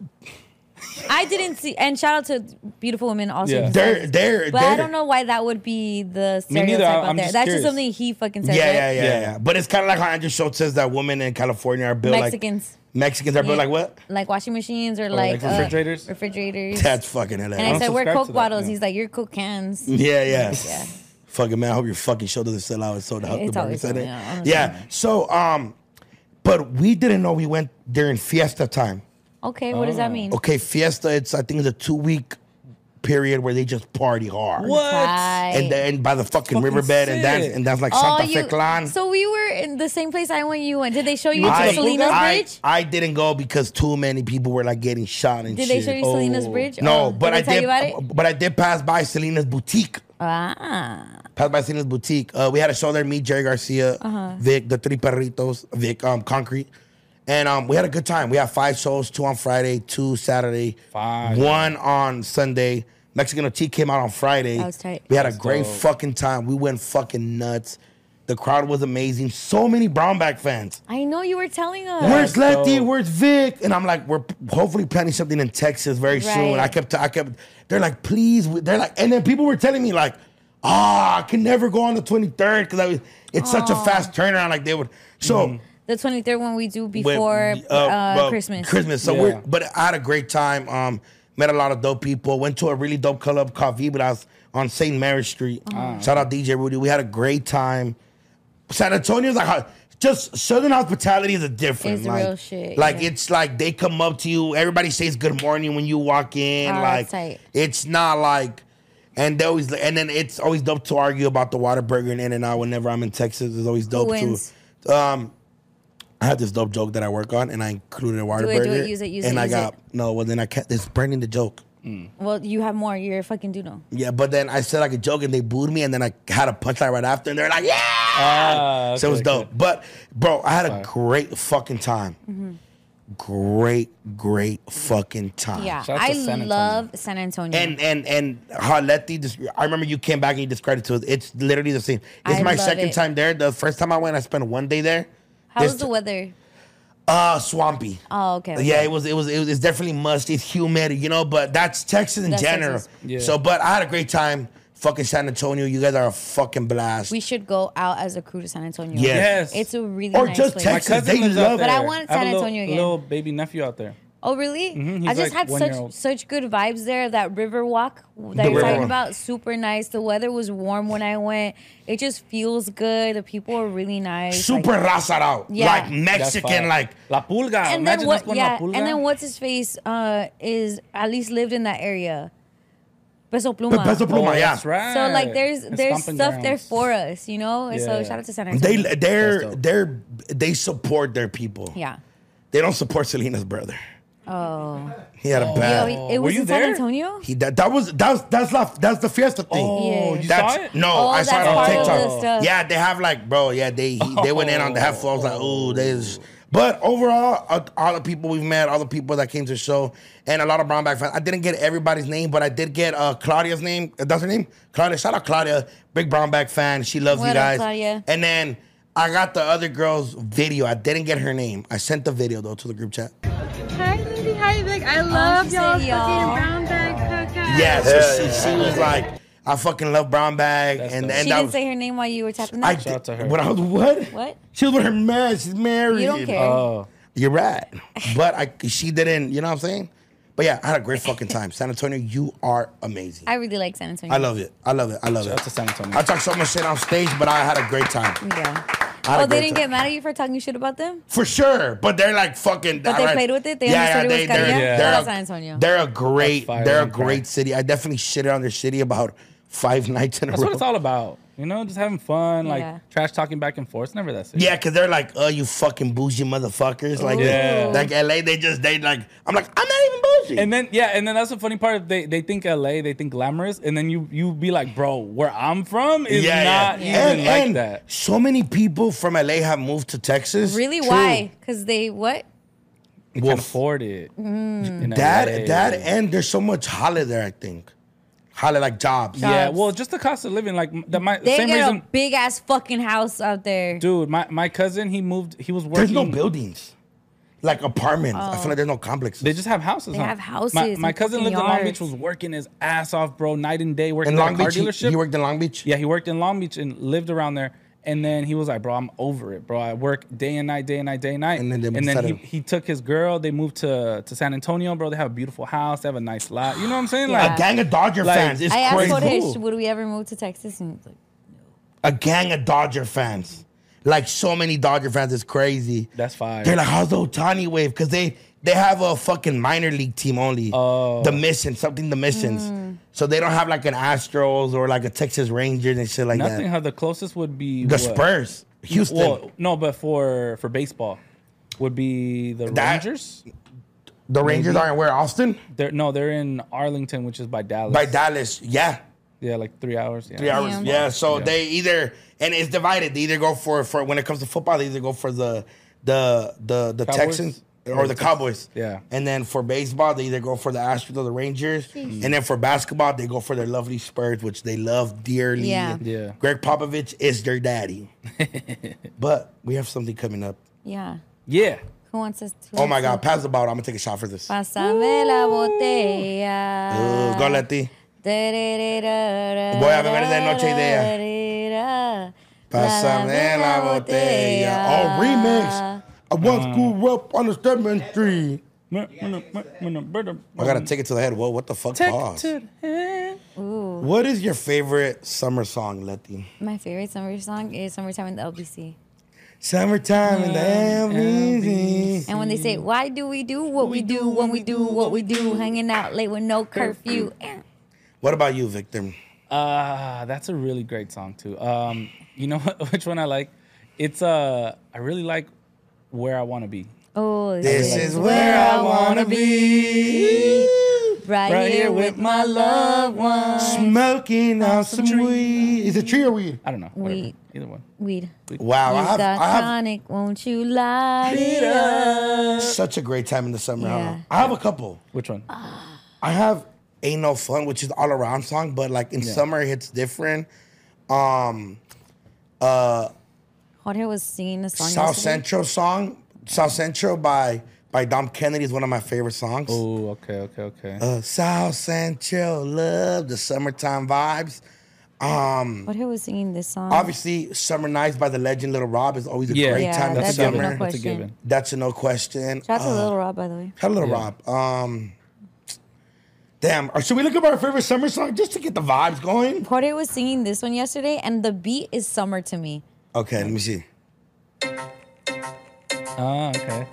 I didn't see. And shout out to beautiful women also. Yeah. They're But I don't know why that would be the Me neither. stereotype out I'm there. just That's curious. just something he fucking said. Yeah, right? yeah, yeah, Yeah. yeah. But it's kind of like how Andrew Schultz says that women in California are built Mexicans. like Mexicans are built Yeah. like what? Like washing machines or like like refrigerators? refrigerators. That's fucking and I hilarious. said, don't we're subscribe Coke to that, bottles. yeah. He's like, you're Coke cans. Yeah, yeah. Yeah. Fucking man, I hope your fucking show doesn't sell out. It's sold out. It's The always burger sold said it. out, honestly. Yeah. So, but we didn't know we went during Fiesta time. Okay, what does that mean? Okay, Fiesta. I think it's a 2-week period where they just party hard. What? Right. And then by the fucking Fucking riverbed sick. and dance like Oh, Santa Fe Clan. so we were in the same place I went. You went. Did they show you I, to Salinas I, Bridge? I didn't go because too many people were like getting shot and Did shit. they show you Salinas Bridge? No, Oh, but did I they tell did. you about it? But I did pass by Selena's boutique. Ah, Passed by Selena's boutique. We had a show there. Me, Jerry Garcia, Vic, the Three Perritos, Vic, Concrete, and we had a good time. We had 5 shows: 2 on Friday, 2 Saturday, 5. 1 on Sunday. Mexican OT came out on Friday. That was tight. We had a That's great dope. fucking time. We went fucking nuts. The crowd was amazing. So many Brownback fans. I know you were telling us. Where's Letty? dope. Where's Vic? And I'm like, we're hopefully planning something in Texas very soon. Right. I kept. They're like, please. They're like, and then people were telling me like, I can never go on the 23rd because it's such a fast turnaround. Like they would. So The 23rd one we do when- before well, Christmas. Christmas. So Yeah. but I had a great time. Met a lot of dope people. Went to a really dope club called Vibras on St. Mary Street. Shout out DJ Rudy. We had a great time. San Antonio's like just Southern hospitality is a different. It's the like, real shit, Like yeah. it's like they come up to you. Everybody says good morning when you walk in. Oh, like that's tight. it's not like. And they always, and then it's always dope to argue about the Whataburger and In-N-Out whenever I'm in Texas. It's always dope wins? too. I had this dope joke that I work on, and I included a Whataburger. do it, use it, use and it, I use got it. no. Well, then I kept this burning the joke. Well, you have more. You're a fucking Duno. Yeah, but then I said like a joke, and they booed me, and then I had a punchline right after, and they're like, "Yeah!" Ah, So it was okay, dope. okay. But bro, I had a great fucking time. Mm-hmm. Great fucking time. Yeah, Shout out I to San Antonio. love San Antonio. And how Letty, I remember you came back and you described it to us. It's literally the same. It's I my love second it. time there. The first time I went, I spent 1 day there. How This was the weather? Swampy. Oh, okay. Yeah, it's definitely musty. It's humid, but that's Texas in That's general. Texas. Yeah. So, but I had a great time. Fucking San Antonio, you guys are a fucking blast. We should go out as a crew to San Antonio. Yeah. Yes. It's a really Or nice just place. My Texas. cousin They lives love out it. there. But I want have San a little- Antonio again. Little baby nephew out there. Oh, really? He's I just like had 1 year old. such good vibes there. That river walk that The you're river talking walk. about, super nice. The weather was warm when I went. It just feels good. The people are really nice. Super like- raza out. Yeah. Like That's Mexican, fire. like. La Pulga. and then Imagine us what? going Yeah, La Pulga. and then what's his face? Is at least lived in that area. Peso Pluma. Peso Pluma, Oh, yeah. that's right. So like, there's It's stomping stuff there grounds. for us, And so Yeah. shout out to San Antonio. They support their people. Yeah. They don't support Selena's brother. Oh. He had a Yo, bad. it Were was you in San there? Antonio. That's the Fiesta thing. Oh, Yeah. you That's saw it? no, Oh, I saw it that's on part of TikTok. the stuff. Yeah, they have like, bro. Yeah, they went in on the half. I was like, ooh, there's. But overall, all the people we've met, all the people that came to the show, and a lot of Brownback fans. I didn't get everybody's name, but I did get Claudia's name. That's her name, Claudia. Shout out Claudia, big Brownback fan. She loves What you up, guys. Claudia? And then I got the other girl's video. I didn't get her name. I sent the video though to the group chat. Hi, Lady. Hi, Vic. I love she y'all said fucking y'all. brown bag podcast. Yeah, so she was like, I fucking love brown bag, That's and dope. and She that didn't was, say her name while you were tapping I that. Shout out to her. When I was what? What? She was with her man. She's married. You don't care. Oh, You're right, but she didn't. You know what I'm saying? But yeah, I had a great fucking time. San Antonio, you are amazing. I really like San Antonio. I love it. I love it. I love shout it. out to San Antonio. I talked so much shit on stage, but I had a great time. Yeah. I had Oh, a they great didn't time. get mad at you for talking shit about them? For sure, but they're like fucking. But they played with it? They understood it was Caribe? they're, Shout out a- San Antonio. They're a great, That's fire, they're a don't cry. great city. I definitely shitted on their city about 5 nights in a That's row. what it's all about. You know, just having fun, like Yeah. trash talking back and forth. It's never that serious. Yeah, because they're like, oh, you fucking bougie motherfuckers. Like, Yeah. like LA, they like, I'm like, I'm not even bougie. And then that's the funny part. They think LA, they think glamorous, and then you be like, bro, where I'm from is not even like that. So many people from LA have moved to Texas. Really? True. Why? Because they what? You Well, can't afford it. in that, LA. and there's so much holler there, I think. Holler like jobs. Yeah, jobs. well, just the cost of living, like my They same get reason. a big ass fucking house out there. Dude, my cousin, he moved. He was working. There's no buildings. Like apartments. I feel like there's no complexes. They just have houses. They huh? have houses My and cousin fucking lived in Long Beach, yards. was working his ass off, bro, night and day, working in at Long a car Beach, dealership. he worked in Long Beach? Yeah, he worked in Long Beach and lived around there. And then he was like, bro, I'm over it, bro. I work day and night, day and night, day and night. And then they and then decided- he took his girl. They moved to San Antonio, bro. They have a beautiful house. They have a nice lot. You know what I'm saying? Yeah. A gang of Dodger Like, fans. It's I asked crazy. Jorge, cool. would we ever move to Texas? And he's like, A gang of Dodger fans. Like so many Dodger fans. It's crazy. That's fire. They're like, how's the Otani wave? Because they have a fucking minor league team only. The Missions, something the Missions. So they don't have like an Astros or like a Texas Rangers and shit like Nothing. that. How the closest would be The what? Spurs. Houston. Well, no, but for baseball would be the That- Rangers. the Rangers are in where? Austin? They're in Arlington, which is by Dallas. By Dallas. Yeah. Yeah, like 3 hours. Yeah. 3 hours. Damn. Yeah. So Yeah. they either, and it's divided. They either go for when it comes to football, they either go for the Texans or the Cowboys. Yeah. And then for baseball, they either go for the Astros or the Rangers. And then for basketball, they go for their lovely Spurs, which they love dearly. Yeah. Yeah. Greg Popovich is their daddy. But we have something coming up. yeah. Yeah. Who wants us to? Oh my God, pass the bottle. I'm gonna take a shot for this. Pásame la botella. Go, Leti. Voy Voy a beber de noche idea. Pásame la botella. Oh, remix. I once grew up on the Stedman Street. I gotta take it to the head. Whoa, what the fuck? Pause. What is your favorite summer song, Leti? My favorite summer song is "Summertime in the LBC." Summertime in the LBC. And when they say, "Why do we do what we do when we do what we do, hanging out late with no curfew?" What about you, Victor? That's a really great song too. You know which one I like? It's I really like Where I Want to Be. Oh, This is where I wanna be. right here with my loved one. Smoking on some weed. Is it tree or weed? I don't know. Whatever. Weed. Either one. Weed. Wow, You I got have tonic, won't you light it up? such a great time in the summer. Huh? Yeah. I have a couple. Which one? I have Ain't No Fun, which is all around song, but like in summer it hits different. Jorge was singing a song South yesterday. Central song. South Central by Dom Kennedy is one of my favorite songs. Oh, okay. South Central love the summertime vibes. Jorge was singing this song. Obviously, Summer Nights by the legend Little Rob is always a Yeah. great Yeah, time in the that's summer. no That's a question. given. That's a no question. Shout out to Little Rob, by the way. Shout out to Little Yeah. Rob. Damn, or should we look up our favorite summer song just to get the vibes going? Jorge was singing this one yesterday, and the beat is summer to me. Okay, let me see. Okay.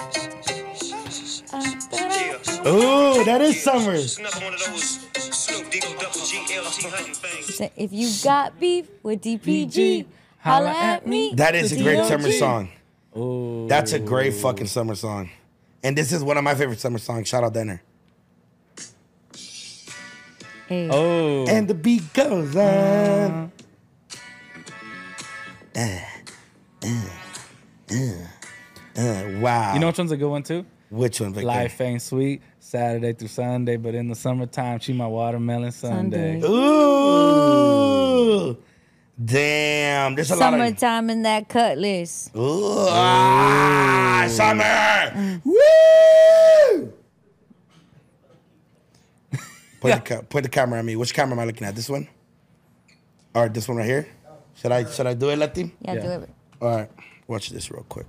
Ooh, that is summer. Another one of those Snoop Diggle Double G LT hunting things. So if you got beef with DPG, holla at me. That is a great DOG. summer song. Oh. That's a great fucking summer song. And this is one of my favorite summer songs. Shout out Denner. Hey. Oh. And the beat goes on. Wow. You know which one's a good one too? which one, Victor? Life ain't sweet, Saturday through Sunday, but in the summertime, she my watermelon Sunday. Sunday. Ooh. Damn, there's a lot of. Summertime in that cutlass. Ooh, summer. Woo! Point the camera at me. Which camera am I looking at? This one? Or this one right here? Should I do it, Leti? Yeah, do it. All right. Watch this real quick.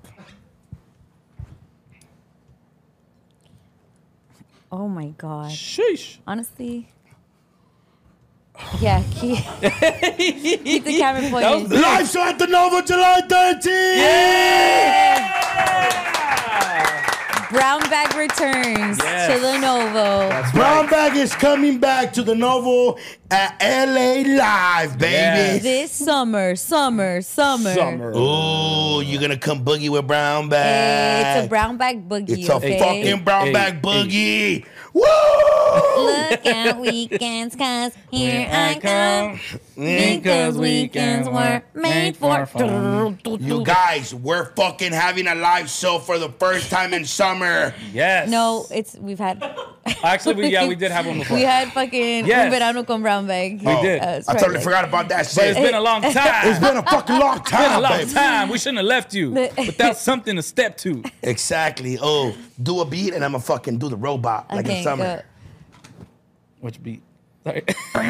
Oh my God. Sheesh. Honestly. Yeah, keep the camera pointing. Live show at the Nova, July 13th. Brown Bag returns Yes. to the Novo. Brown Bag is coming back to the Novo at LA Live, baby. Yes. This summer. Ooh, you're gonna come boogie with Brown Hey, Bag. it's a Brown Bag boogie, It's a okay? fucking Brown Hey, Bag hey. boogie. Woo! Look at weekends, cause here I come. Because weekends were made for fun. You guys, we're fucking having a live show for the first time in summer. Yes. No, we've had. Actually, we did have one before. We had fucking Yes. Un Verano con Brown Bag. We did. That's I right. totally forgot about that But it's shit. been a long time. It's been a fucking long It's been a time, long baby. time. We shouldn't have left you without something to step to. Exactly. Oh, do a beat and I'm gonna fucking do the robot like Okay, in summer. go. Which beat? Sorry.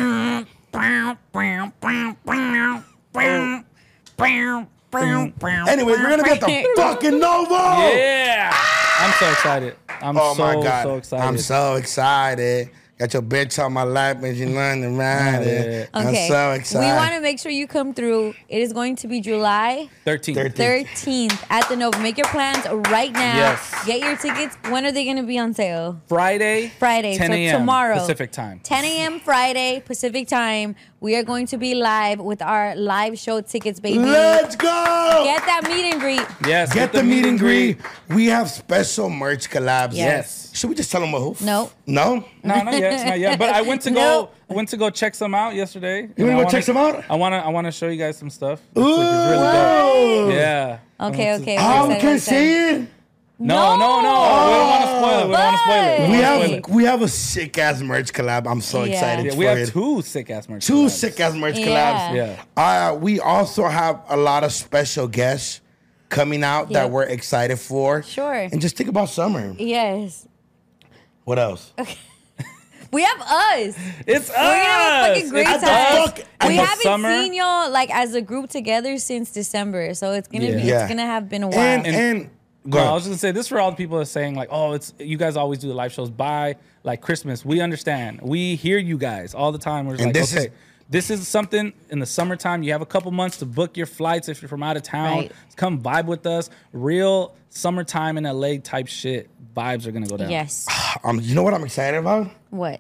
Anyways, we're gonna be at the fucking Novo. Yeah. I'm so excited. I'm Oh my God. so excited. I'm so excited. Got your bitch on my lap and you learn to ride it. Okay. I'm so excited. We want to make sure you come through. It is going to be July 13. 13th at the Nova. Make your plans right now. Yes. Get your tickets. When are they going to be on sale? Friday. Friday, 10 so a.m. tomorrow. Pacific time. 10 a.m. Friday, Pacific time. We are going to be live with our live show tickets, baby. Let's go. Get that meet and greet. Yes. Get the meet and greet. We have special merch collabs. Yes. Should we just tell them who? No. No? No, not yet, not yet. But I went to go. No. I went to go check some out yesterday. You wanna And go check some out? I wanna show you guys some stuff. Ooh. It's really dope. Yeah. Okay, okay. Oh, we we're can excited. see it. No. We don't want to spoil it. We don't want to spoil it. But- We don't wanna spoil have we have a sick ass merch collab. I'm so Yeah. excited it. for We have it. two sick ass merch. Two collabs. sick ass merch Yeah. collabs. Yeah. We also have a lot of special guests coming out that Yep. we're excited for. Sure. And just think about summer. Yes. What else? We have us. It's We're gonna have a fucking great At the time. fuck- We in the haven't summer. seen y'all like as a group together since December, so it's gonna be Yeah. it's gonna have been a while. And go No, I ahead. was just gonna say this for all the people that are saying like, oh, it's you guys always do the live shows by like Christmas. We understand. We hear you guys all the time. We're just And like, this okay, is- this is something in the summertime. You have a couple months to book your flights if you're from out of town. Right. Come vibe with us. Real summertime in LA type shit. Vibes are gonna go down. Yes. You know what I'm excited about? What?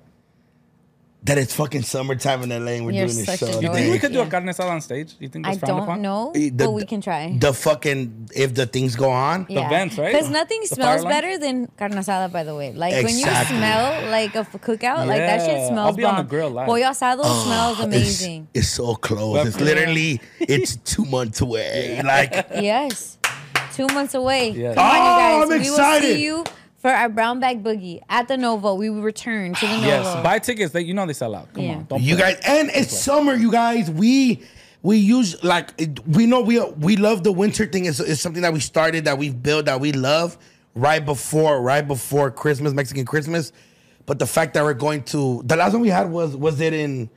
That it's fucking summertime in LA and we're You're doing this such a show. dork. You think we today. could do a Yeah. carne asada on stage? You think I that's frowned don't upon? know, The- but we can try. The fucking if the things go on. Yeah. vents, right? Because nothing The smells fire line? better than carne asada, by the way. Like when Exactly. you smell like a cookout, like that shit Yeah. smells I'll be on the bomb. grill live. Pollo asado smells amazing. It's so close. Well, It's yeah. literally it's 2 months away. Like Yes. 2 months away. Yeah. Come on, you Oh, guys. I'm We excited. will see you for our brown bag boogie at the Novo. We will return to the Novo. Yes. Buy tickets. They they sell out. Come Yeah. on. Don't you play. guys, and it's summer, you guys. We use we know we love the winter thing. It's something that we started, that we've built, that we love right before Christmas, Mexican Christmas. But the fact that we're going to the last one we had was it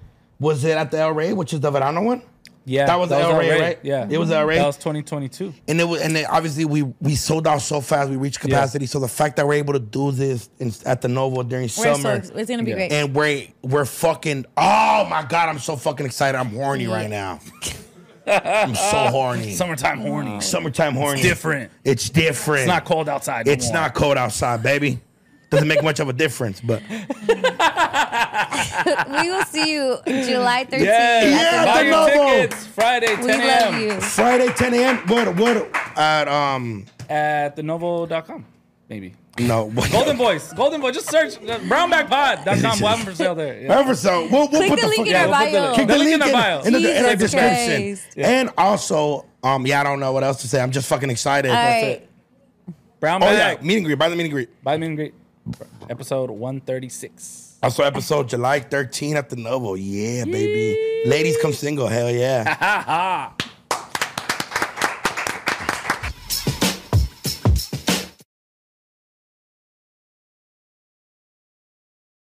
at the El Rey, which is the Verano one? Yeah. That was the El Rey, right? Yeah. It was the El Rey. That was 2022. And then obviously we sold out so fast, we reached capacity. So the fact that we're able to do this at the Novo during summer, It's gonna be Yeah. great. and we're fucking, oh my God, I'm so fucking excited. I'm horny right now. I'm so horny. Summertime horny. Summertime horny. different. It's different. It's not cold outside. no It's more. not cold outside, baby. Doesn't make much of a difference, but We will see you July 13th. Yeah. Yeah, Buy the your Novo. tickets Friday 10 We love a.m. you. Friday 10 a.m. What at at thenovo.com. Maybe. no Golden Voice. Just search brownbackpod.com. We'll have them for sale there. Yeah. However, so we'll Click put the link fuck- in yeah, our we'll put the bio. link. Click the The link link in the bio. in the Jesus description. Christ. Yeah. And also, I don't know what else to say. I'm just fucking excited. All That's right. it. Brown Oh yeah, bag. meet and greet. Buy the meet and greet. Buy meet and greet. Episode 136. Also, episode July 13 at the Novo. Yeah, baby. Ladies come single. Hell yeah.